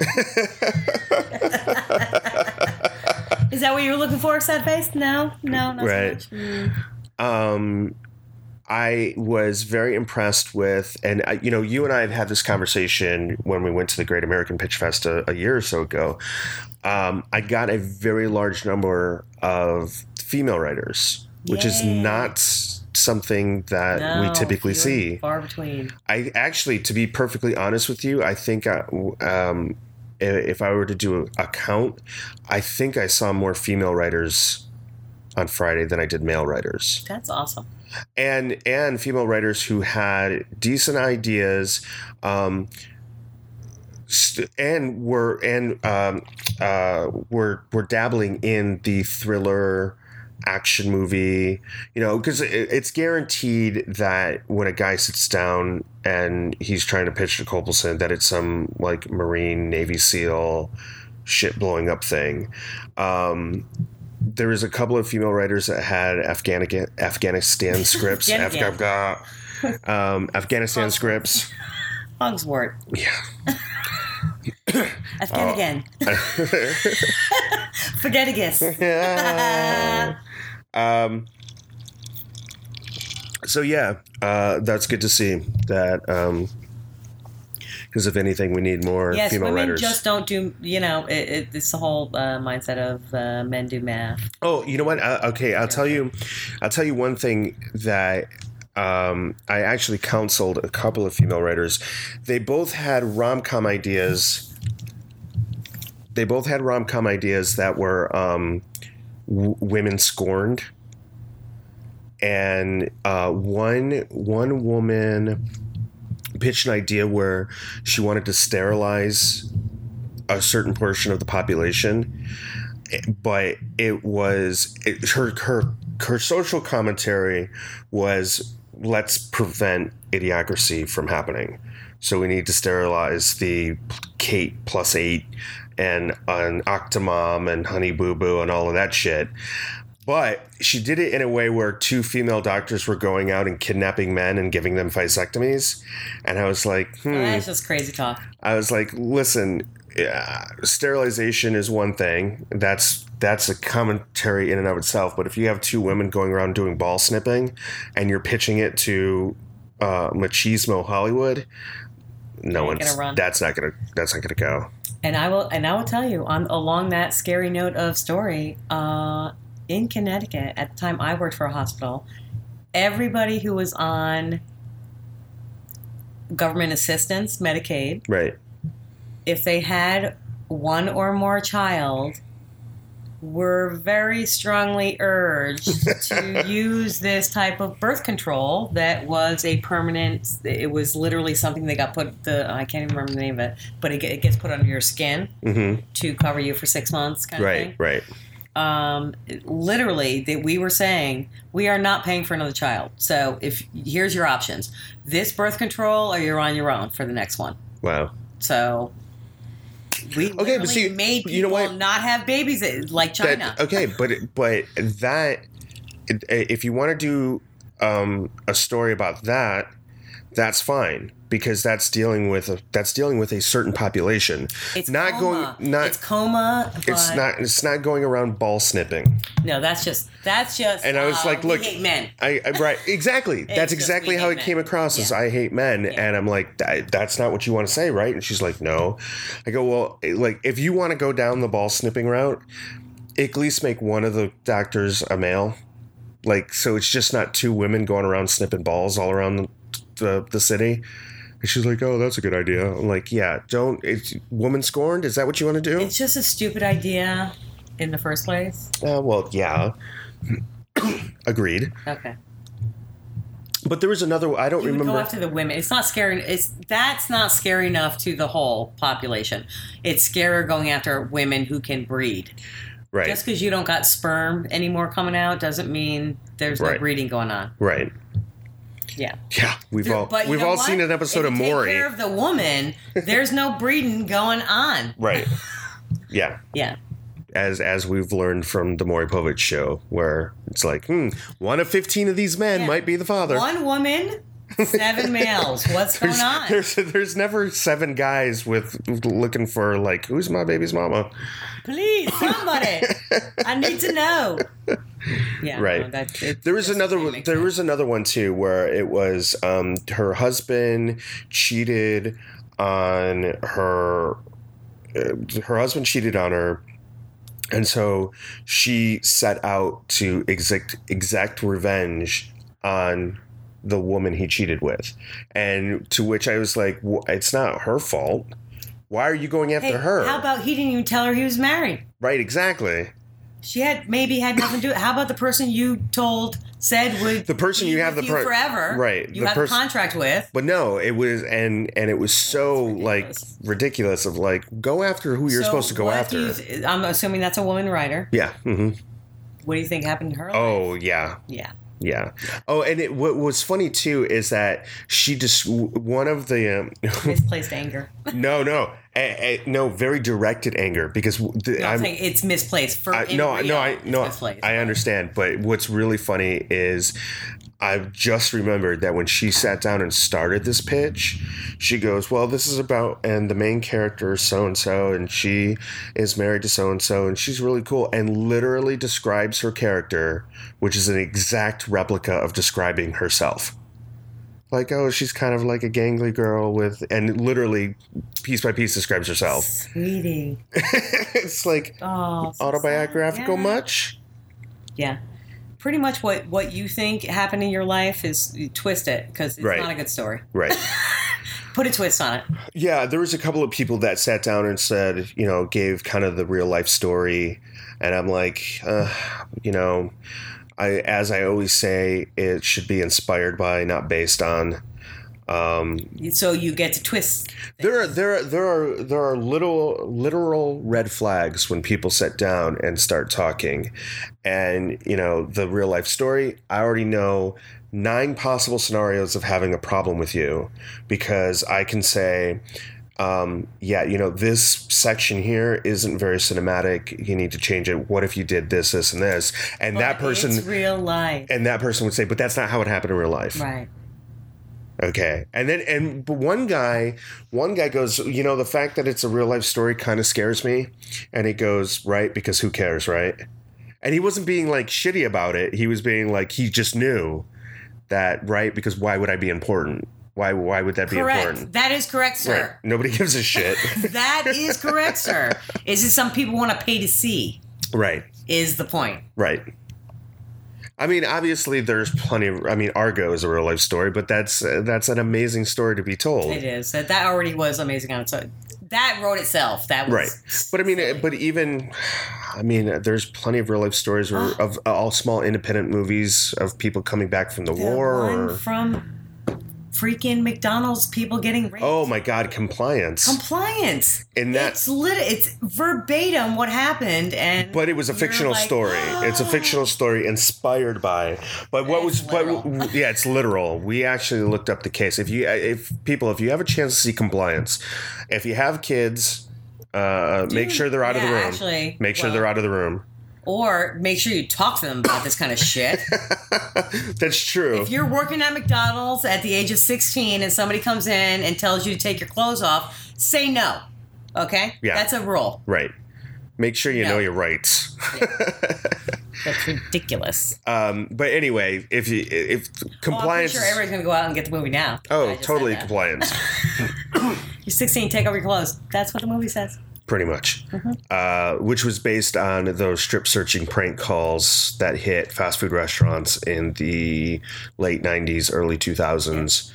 Is that what you were looking for, sad face? No, not right. so much. I was very impressed with, and you and I had this conversation when we went to the Great American Pitch Fest a year or so ago. I got a very large number of female writers, which is not something that we typically see. Far between. I actually, to be perfectly honest with you, I think if I were to do a count, I think I saw more female writers on Friday than I did male writers. That's awesome. And female writers who had decent ideas, and were dabbling in the thriller action movie, because it's guaranteed that when a guy sits down and he's trying to pitch to Kopelson, that it's some like Marine, Navy SEAL shit blowing up thing. There was a couple of female writers that had Afghanistan scripts. Afghanistan scripts. Hogswort. Yeah. Afghanigan. Forgetigus. So yeah, that's good to see that. Because if anything, we need more Yes, female women writers. just don't do. It's the whole mindset of men do math. Oh, you know what? Okay, I'll tell you one thing that I actually counseled a couple of female writers. They both had rom-com ideas. That were women scorned, and one woman pitched an idea where she wanted to sterilize a certain portion of the population, but her social commentary was, let's prevent idiocracy from happening. So we need to sterilize the Kate plus 8 and an Octomom and Honey Boo Boo and all of that shit. But she did it in a way where 2 female doctors were going out and kidnapping men and giving them vasectomies. And I was like, That's just crazy talk. I was like, listen, sterilization is one thing. That's a commentary in and of itself. But if you have 2 women going around doing ball snipping and you're pitching it to machismo Hollywood, that's not gonna go. And I will tell you, along that scary note of story, in Connecticut, at the time I worked for a hospital, everybody who was on government assistance, Medicaid, Right. if they had 1 or more child, were very strongly urged to use this type of birth control that was a permanent. It was literally something that got put. I can't even remember the name of it, but it gets put under your skin to cover you for 6 months, kind of thing. Right. Literally, that we were saying we are not paying for another child. So here's your options: this birth control, or you're on your own for the next one. Wow. So we made people not have babies like China. But that if you want to do a story about that, that's fine, because that's dealing with a certain population. It's It's coma. But It's not going around ball snipping. No, that's just. And I was like, look, we hate men. Right, exactly. That's exactly how it came across. Is I hate men, and I'm like, that's not what you want to say, right? And she's like, no. I go, well, like, if you want to go down the ball snipping route, at least make one of the doctors a male, like, so it's just not 2 women going around snipping balls all around the city. And she's like, oh, that's a good idea. I'm like, yeah, it's woman scorned. Is that what you want to do? It's just a stupid idea in the first place. Well, yeah. Agreed. Okay. But there was another. I don't You would remember. go after the women. It's not scary. That's not scary enough to the whole population. It's scarier going after women who can breed. Right. Just because you don't got sperm anymore coming out doesn't mean there's no breeding going on. Right. Yeah. Yeah. We've all seen an episode of Maury. Take care of the woman. There's no breeding going on. Right. Yeah. Yeah. As we've learned from the Maury Povich show, where it's like, 1 of 15 of these men might be the father. 1 woman, 7 males. What's going on? There's never 7 guys looking for, like, who's my baby's mama? Please, somebody. I need to know. Yeah, right. No, there was another one too, where it was her husband cheated on her. Her husband cheated on her, and so she set out to exact revenge on the woman he cheated with. And to which I was like, it's not her fault. Why are you going after her? How about he didn't even tell her he was married? Right, exactly. She had nothing to do with it. How about the person you said would the person you have forever, right? You have a contract with. But no, it was and it was so ridiculous of like, go after who you're supposed to go after. I'm assuming that's a woman writer. Yeah. Mm-hmm. What do you think happened to her? Oh yeah. Yeah. Yeah. Oh, and what was funny too is that she just one of the misplaced anger. No, very directed anger, because I'm saying it's misplaced. I understand, but what's really funny is I've just remembered that when she sat down and started this pitch, she goes, well, this is about, and the main character is so-and-so, and she is married to so-and-so, and she's really cool, and literally describes her character, which is an exact replica of describing herself. Like, oh, she's kind of like a gangly girl with, and literally piece by piece describes herself. Sweetie. It's like, Oh, so autobiographical sad. much? Yeah. Pretty much what you think happened in your life is you twist it because it's Right. not a good story. Right. Put a twist on it. Yeah, there was a couple of people that sat down and said, gave kind of the real life story. And I'm like, as I always say, it should be inspired by, not based on. So you get to twist. There are literal red flags when people sit down and start talking, and the real life story. I already know 9 possible scenarios of having a problem with you, because I can say, this section here isn't very cinematic. You need to change it. What if you did this, this, and this? And that person, It's real life. and that person would say, but that's not how it happened in real life. Right. Okay. But one guy goes, the fact that it's a real life story kind of scares me. And he goes, right, because who cares, right? And he wasn't being like shitty about it. He was being like, he just knew that, right, because why would I be important? Why would that be Correct. important? That is correct, sir. Right. Nobody gives a shit. That is correct, sir. Is it some people want to pay to see? Right. Is the point. Right. I mean, obviously, there's plenty of. I mean, Argo is a real life story, but that's an amazing story to be told. It is. That already was amazing on its own. That wrote itself. That was Right. But I mean, there's plenty of real life stories of all small independent movies of people coming back from the war. one from freaking McDonald's, people getting raped. Oh my God, Compliance. Compliance. And that- it's verbatim what happened, and But it was a you're fictional like, story. It's a fictional story inspired by. But what It's was? literal. But yeah, it's literal. We actually looked up the case. If you have a chance to see Compliance, if you have kids, make sure they're out of the room. Actually, Make sure they're out of the room. Or make sure you talk to them about this kind of shit. That's true. If you're working at McDonald's at the age of 16 and somebody comes in and tells you to take your clothes off, say no. Okay? Yeah. That's a rule. Right. Make sure you No. know your rights. That's ridiculous. But anyway, if Compliance, I'm sure everybody's going to go out and get the movie now. I oh, just totally said that. Compliance, You're 16, take off your clothes. That's what the movie says. pretty much, Mm-hmm. which was based on those strip searching prank calls that hit fast food restaurants in the late 90s, early 2000s.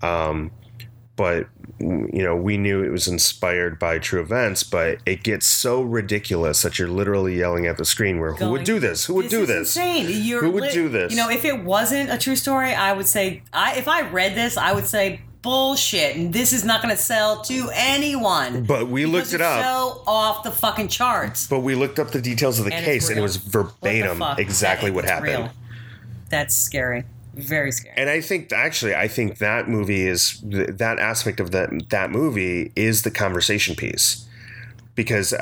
But we knew it was inspired by true events, but it gets so ridiculous that you're literally yelling at the screen where, who would do this? Who would do is this? Insane. Who would do this? If it wasn't a true story, I would say, if I read this, I would say, bullshit, and this is not going to sell to anyone. But we looked it up. So off the fucking charts. But we looked up the details of the And it's case, and it real. was verbatim What the fuck? exactly what It's happened. real. That's scary. Very scary. And I think that movie is that aspect of that movie is the conversation piece, because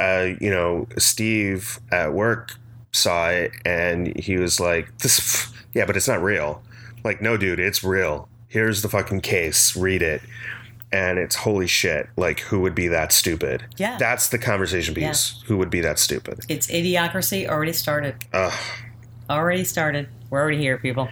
Steve at work saw it and he was like, "This, yeah, but it's not real." Like, no, dude, it's real. Here's the fucking case. Read it. And it's holy shit. Like, who would be that stupid? Yeah. That's the conversation piece. Who would be that stupid? It's idiocracy already started. Already started. We're already here, people.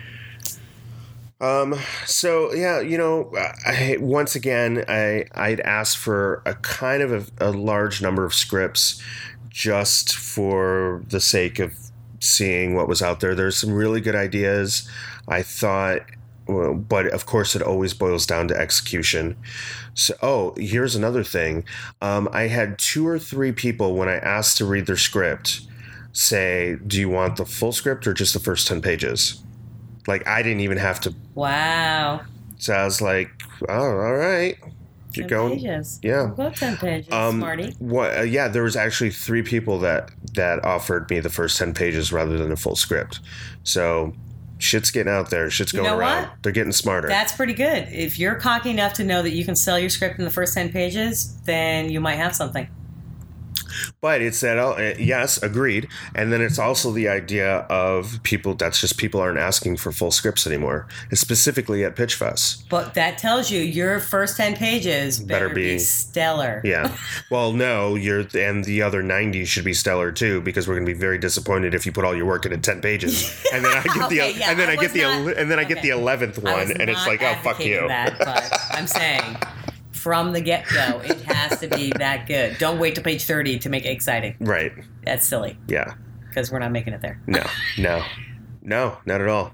So yeah, once again, I'd asked for a kind of a large number of scripts just for the sake of seeing what was out there. There's some really good ideas, I thought, but of course it always boils down to execution. So, here's another thing. I had 2 or 3 people, when I asked to read their script, say, do you want the full script or just the first 10 pages? Like, I didn't even have to. Wow. So I was like, oh, all right. You're 10 going. pages. Yeah. We'll go 10 pages, Smarty. Yeah, there was actually 3 people that offered me the first 10 pages rather than the full script. So shit's getting out there. Shit's going know around. what? They're getting smarter. That's pretty good. If you're cocky enough to know that you can sell your script in the first 10 pages, then you might have something. But it's that, yes, agreed. And then it's also the idea of people, that's just people aren't asking for full scripts anymore, specifically at Pitch Fest. But that tells you your first 10 pages better be stellar. Yeah. Well, no, and the other 90 should be stellar too, because we're going to be very disappointed if you put all your work into 10 pages. And then I get I get the 11th one, and it's like, oh, fuck you. That, but I'm saying, from the get-go, it has to be that good. Don't wait till page 30 to make it exciting. Right. That's silly. Yeah. Because we're not making it there. No, not at all.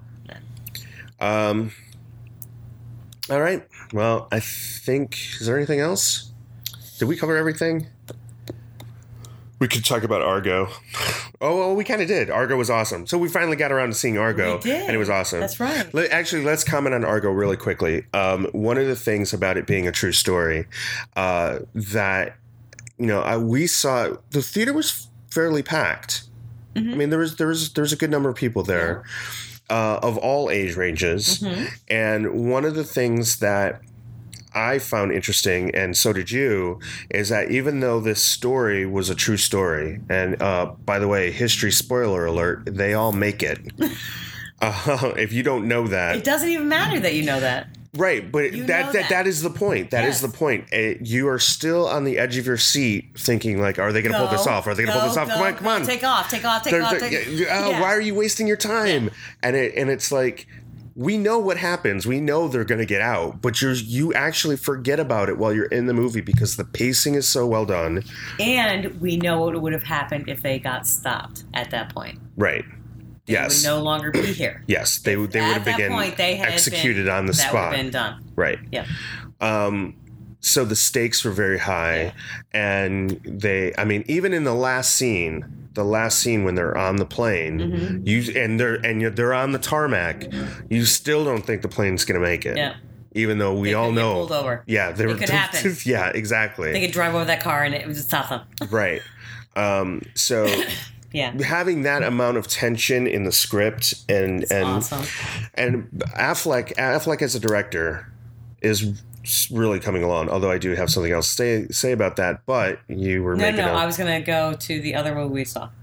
All right. Well, I think, is there anything else? Did we cover everything? We could talk about Argo. Oh, we kind of did. Argo was awesome. So we finally got around to seeing Argo. We did. And it was awesome. That's right. Actually, let's comment on Argo really quickly. One of the things about it being a true story that, we saw, the theater was fairly packed. Mm-hmm. I mean, there was a good number of people there of all age ranges. Mm-hmm. And one of the things that I found interesting, and so did you, is that even though this story was a true story, and by the way, history spoiler alert, they all make it. If you don't know that, it doesn't even matter that you know that. Right, but that is the point. That is the point. You are still on the edge of your seat, thinking like, "Are they going to pull this off? Are they going to pull this off? Come on! Take off! Why are you wasting your time?" And it's like, we know what happens. We know they're going to get out, but you actually forget about it while you're in the movie because the pacing is so well done. And we know what would have happened if they got stopped at that point. Right. They would no longer be here. Yes, they would have been executed on the spot. That would have been done. Right. Yeah. So the stakes were very high, and even in the last scene when they're on the plane, mm-hmm. they're on the tarmac, you still don't think the plane's going to make it. Yeah. Even though we all know, pulled over. Yeah, it could happen. Yeah, exactly. They could drive over that car and it would just stop them. Right. So. Yeah. Having that amount of tension in the script and awesome. And Affleck as a director is really coming along. Although I do have something else to say about that, but you were I was going to go to the other movie we saw.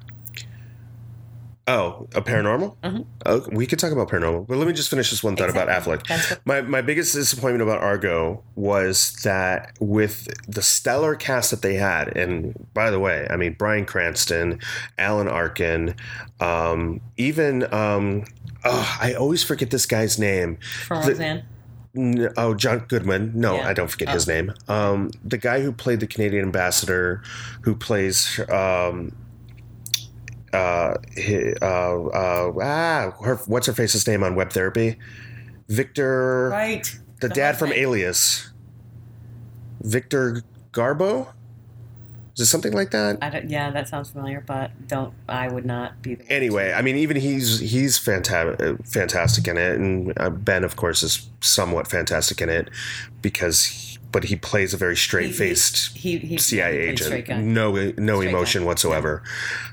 Oh, a Paranormal? Mm-hmm. Oh, we could talk about Paranormal, but let me just finish this one thought about Affleck. My biggest disappointment about Argo was that with the stellar cast that they had, and by the way, I mean, Bryan Cranston, Alan Arkin, I always forget this guy's name. From Roseanne? John Goodman. No, yeah. I don't forget his name. The guy who played the Canadian ambassador, who plays... what's her face's name on Web Therapy? Victor. Right. The dad from Alias. Victor Garbo? Is it something like that? That sounds familiar, but I would not be. Anyway, I mean, even he's fantastic in it, and Ben, of course, is somewhat fantastic in it but he plays a very straight-faced CIA agent. No emotion whatever.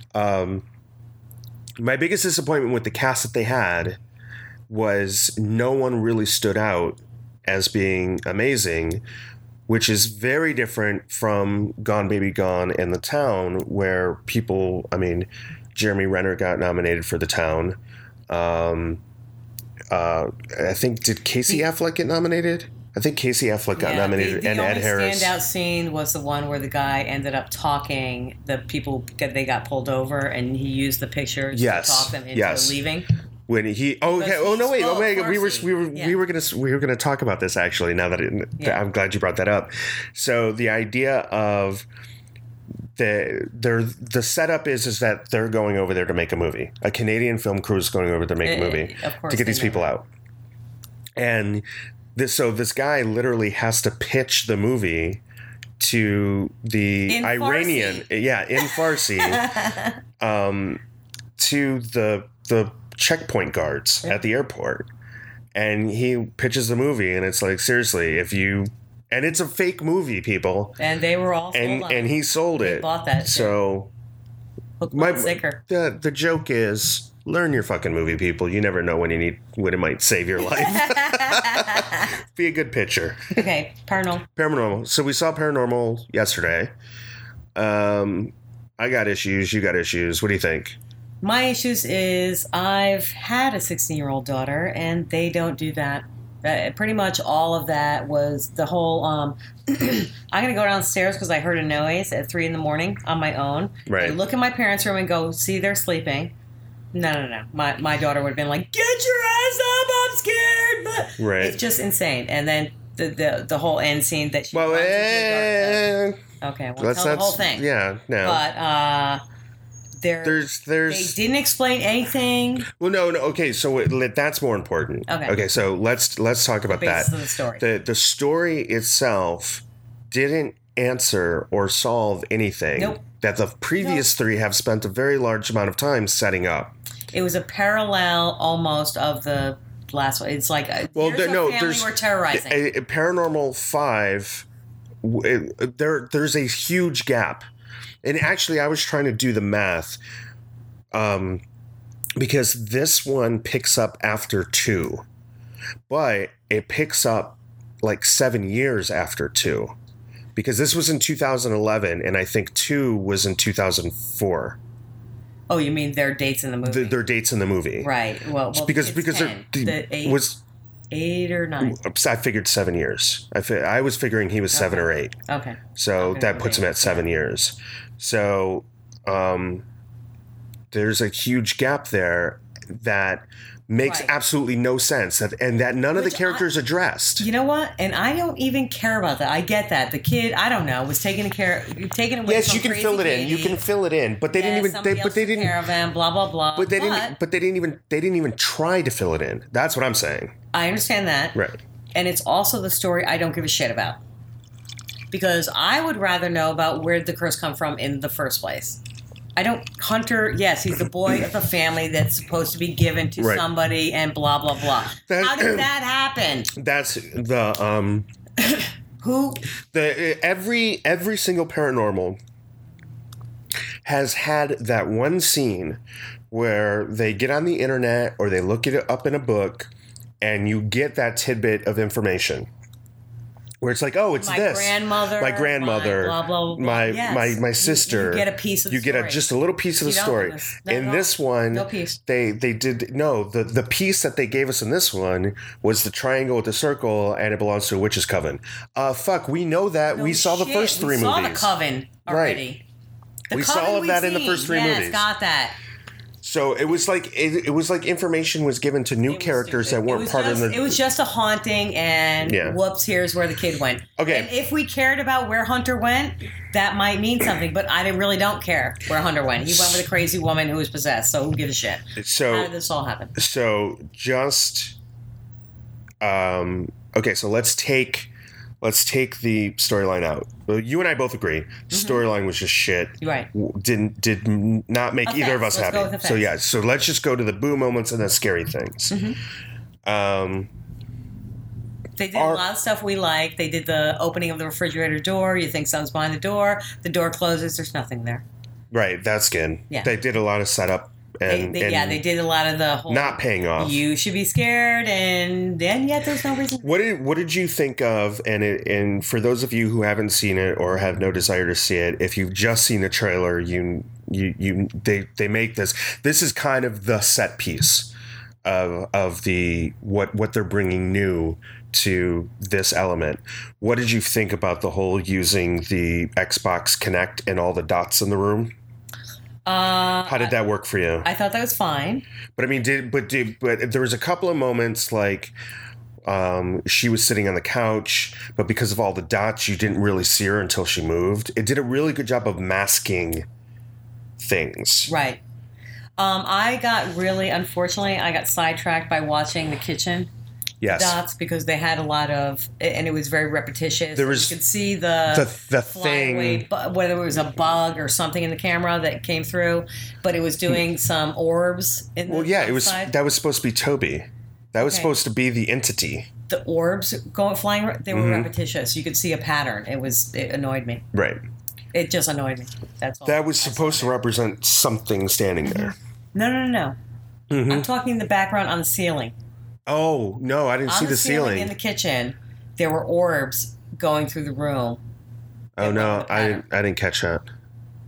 My biggest disappointment with the cast that they had was no one really stood out as being amazing, which is very different from Gone Baby Gone and The Town, where people, Jeremy Renner got nominated for The Town. I think, did Casey Affleck get nominated? I think Casey Affleck got nominated, and Ed Harris. The only standout scene was the one where the guy ended up talking the people they got pulled over, and he used the pictures to talk them into leaving. When we were gonna talk about this actually. Now that I'm glad you brought that up. So the idea of the setup is that they're going over there to make a movie. A Canadian film crew is going over there to make a movie to get these people out, and. So this guy literally has to pitch the movie to the Iranian, in Farsi, to the checkpoint guards at the airport, and he pitches the movie, and it's like, seriously, and it's a fake movie, people, and they were all sold on and he sold it. He bought that. So the joke is. Learn your fucking movie, people. You never know when it might save your life. Be a good pitcher. Okay, Paranormal. So we saw Paranormal yesterday. I got issues. You got issues. What do you think? My issues is I've had a 16-year-old daughter, and they don't do that. Pretty much all of that was the whole, I'm going to go downstairs because I heard a noise at 3 a.m. on my own. Right. And look in my parents' room and go, see, they're sleeping. No. My daughter would have been like, get your ass up, I'm scared. But Right. it's just insane. And then the whole end scene that she runs into a dark. Okay, well, tell the whole thing. Yeah, no. But there's they didn't explain anything. Well, no. Okay, so that's more important. Okay. So let's talk about that. Basis of the story. The story itself didn't answer or solve anything Nope. that the previous three have spent a very large amount of time setting up. It was a parallel almost of the last one. It's like here's a family we're terrorizing. Paranormal 5. There's a huge gap. And actually, I was trying to do the math because this one picks up after 2, but it picks up like 7 years after 2 because this was in 2011 and I think 2 was in 2004. Oh, you mean their dates in the movie? Their dates in the movie, right? Well because they're the 8 was 8 or 9. I figured 7 years. I was figuring he was 7 or 8. Okay. So that puts him at 7 years. So there's a huge gap there that makes absolutely no sense, and that none of the characters addressed. You know what? And I don't even care about that. I get that the kid, I don't know, was taken away. Yes, from you can Crazy fill it in. Katie. You can fill it in, but they didn't even. They didn't. Caravan, blah blah blah. But they didn't. But they didn't even. They didn't even try to fill it in. That's what I'm saying. I understand that. Right. And it's also the story I don't give a shit about. Because I would rather know about where the curse come from in the first place. Hunter, yes, he's the boy of the family that's supposed to be given to somebody and blah, blah, blah. How did that happen? That's the, Who? Every single paranormal has had that one scene where they get on the internet or they look it up in a book and you get that tidbit of information. Where it's like, oh, it's my this. grandmother, my grandmother, blah, blah, blah. my Yes. my sister. You get a piece of the story. You get just a little piece of the story. In this one, no piece. They did the piece that they gave us in this one was the triangle with the circle, and it belongs to a witch's coven. Fuck, we know that. No we saw the first 3 we movies. We saw the coven already. We saw all of that in the first 3 movies. Yes, got that. So it was like information was given to new characters that weren't part of the. It was just a haunting, and whoops, here's where the kid went. Okay. And if we cared about where Hunter went, that might mean something. But I really don't care where Hunter went. He went with a crazy woman who was possessed. So who gives a shit? So how did this all happen? So just okay. So let's take the storyline out. Well, you and I both agree the storyline was just shit. Right. Did not make either of us happy. So yeah. So let's just go to the boo moments and the scary things. They did a lot of stuff we like. They did the opening of the refrigerator door. You think something's behind the door. The door closes. There's nothing there. Right. That's good. Yeah. They did a lot of setup. And they did a lot of the whole not paying off. You should be scared, and then yet there's no reason. What did you think of? And for those of you who haven't seen it or have no desire to see it, if you've just seen the trailer, they make this. This is kind of the set piece of the what they're bringing new to this element. What did you think about the whole using the Xbox Kinect and all the dots in the room? How did that work for you? I thought that was fine. But I mean, but there was a couple of moments like she was sitting on the couch, but because of all the dots, you didn't really see her until she moved. It did a really good job of masking things. Right. Unfortunately, I got sidetracked by watching the kitchen. Yes. Dots because they had a lot of, and it was very repetitious. There was you could see the thing, whether it was a bug or something in the camera that came through, but it was doing some orbs. In the it was side. That was supposed to be Toby. That was supposed to be the entity. The orbs flying. They were repetitious. You could see a pattern. It annoyed me. Right. It just annoyed me. That's all. That was supposed to represent something standing there. No. I'm talking the background on the ceiling. Oh, no, I didn't see the ceiling. In the kitchen, there were orbs going through the room. Oh, no, I didn't catch that.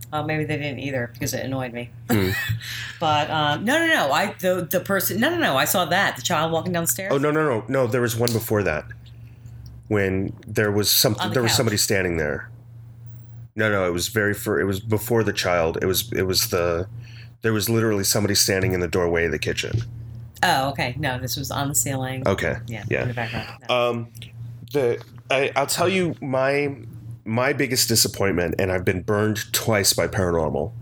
Maybe they didn't either because it annoyed me. Hmm. But no. The person. No. I saw that the child walking downstairs. Oh no! There was one before that, when there was something. On the There was couch. somebody standing there. No. It was it was before the child. It was there was literally somebody standing in the doorway of the kitchen. Oh, okay. No, this was on the ceiling. Okay. Yeah. Yeah. In the background. No. I'll tell you my biggest disappointment, and I've been burned twice by paranormal.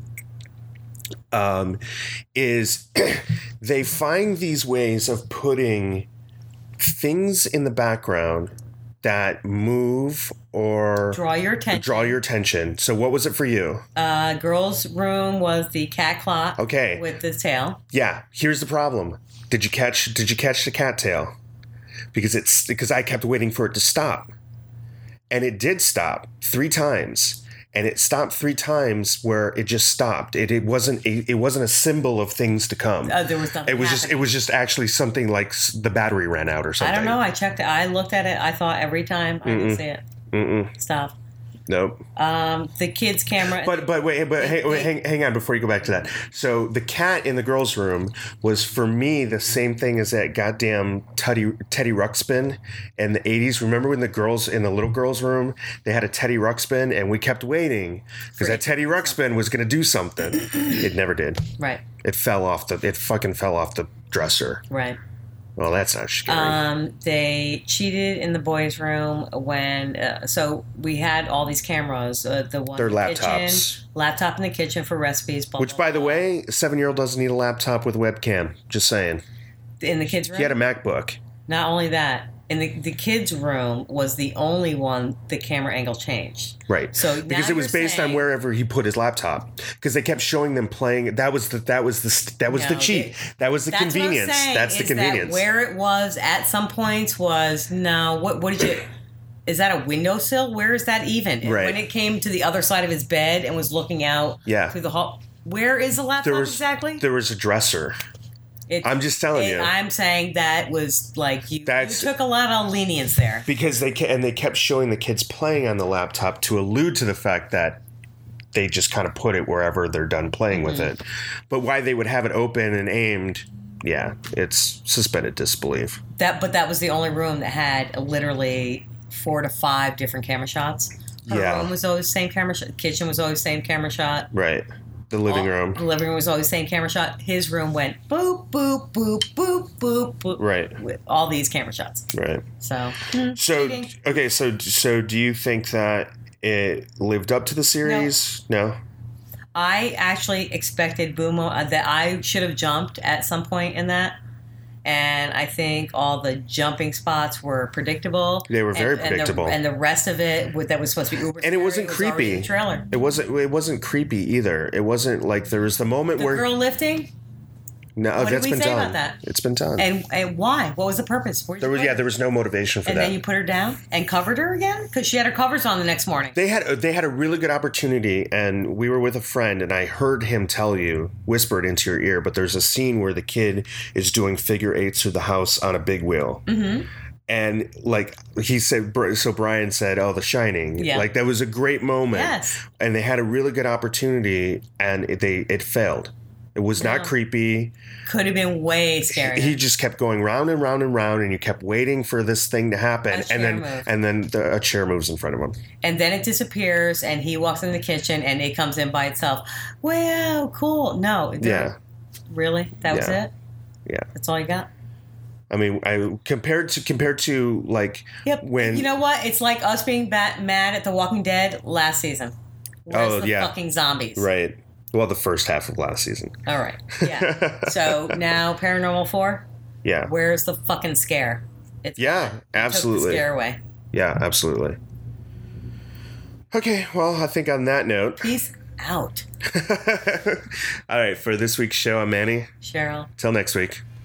Is they find these ways of putting things in the background that move or Draw your attention. So what was it for you? Girls' room was the cat clock. Okay. With the tail. Yeah. Here's the problem. Did you catch the cattail? Because I kept waiting for it to stop. And it did stop 3 times. And it stopped 3 times where it just stopped. It wasn't a symbol of things to come. There was nothing. It was just actually something like the battery ran out or something. I don't know. I checked it. I looked at it. I thought every time I didn't see it. Stop. Nope. The kids' camera. But hang on before you go back to that. So the cat in the girls' room was for me the same thing as that goddamn Teddy Ruxpin in the 80s. Remember when in the little girls' room they had a Teddy Ruxpin and we kept waiting because that Teddy Ruxpin was going to do something. It never did. Right. It fucking fell off the dresser. Right. Well, that's not scary. They cheated in the boys' room when. So we had all these cameras. The one They're in the laptops. kitchen, laptop in the kitchen for recipes. Blah, Which, blah, by the blah. way, a 7-year-old doesn't need a laptop with webcam. Just saying. In the kids' room. He had a MacBook. Not only that, in the kids' room was the only one the camera angle changed. Right. So because now it was you're based on saying- wherever he put his laptop. Because they kept showing them playing. That was the cheat. That was the That's convenience. What I'm saying, That's the is convenience. That where it was at some points was no. What did you? Is that a windowsill? Where is that even? And Right. when it came to the other side of his bed and was looking out Yeah. through the hall, where is the laptop exactly? There was a dresser. I'm just telling you. I'm saying that was like you That's- took a lot of lenience there. Because they kept showing the kids playing on the laptop to allude to the fact that they just kind of put it wherever they're done playing with Mm-hmm. it. But why they would have it open and aimed, yeah, it's suspended disbelief. But that was the only room that had literally 4 to 5 different camera shots. Her Yeah. room was always the same camera shot. Kitchen was always the same camera shot. Right. The living room. The living room was always the same camera shot. His room went boop, boop, boop, boop, boop, boop. Right. With all these camera shots. Right. So, So cheating. okay, so do you think that it lived up to the series? No. I actually expected Boomo that I should have jumped at some point in that. And I think all the jumping spots were predictable. They were very predictable. And the rest of it that was supposed to be uber And it scary wasn't was already creepy. in the trailer. It wasn't creepy either. It wasn't like there was the moment The where girl lifting? no, what did that's we been say done. about that? It's been done. And why? What was the purpose? there was no motivation for And that. then you put her down and covered her again? Because she had her covers on the next morning. They had a really good opportunity, and we were with a friend, and I heard him tell you, whispered into your ear. But there's a scene where the kid is doing figure eights through the house on a big wheel, and like he said, so Brian said, "Oh, The Shining." Yeah. Like that was a great moment. Yes. And they had a really good opportunity, and it failed. It was not creepy. Could have been way scarier. He just kept going round and round and round, and you kept waiting for this thing to happen, A chair move. and then a chair moves in front of him. And then it disappears, and he walks in the kitchen, and it comes in by itself. Wow, cool. No. Yeah. Really? That was Yeah. it? Yeah. That's all you got? I mean, compared to like Yep. when You know what? It's like us being mad at The Walking Dead last season. Where's the fucking zombies? right. Well, the first half of last season. All right. Yeah. So now Paranormal 4, Yeah. where's the fucking scare? It's Yeah, Took absolutely. the scare away. Yeah, absolutely. Okay, well, I think on that note, Peace out, all right, for this week's show, I'm Manny. Cheryl. Till next week.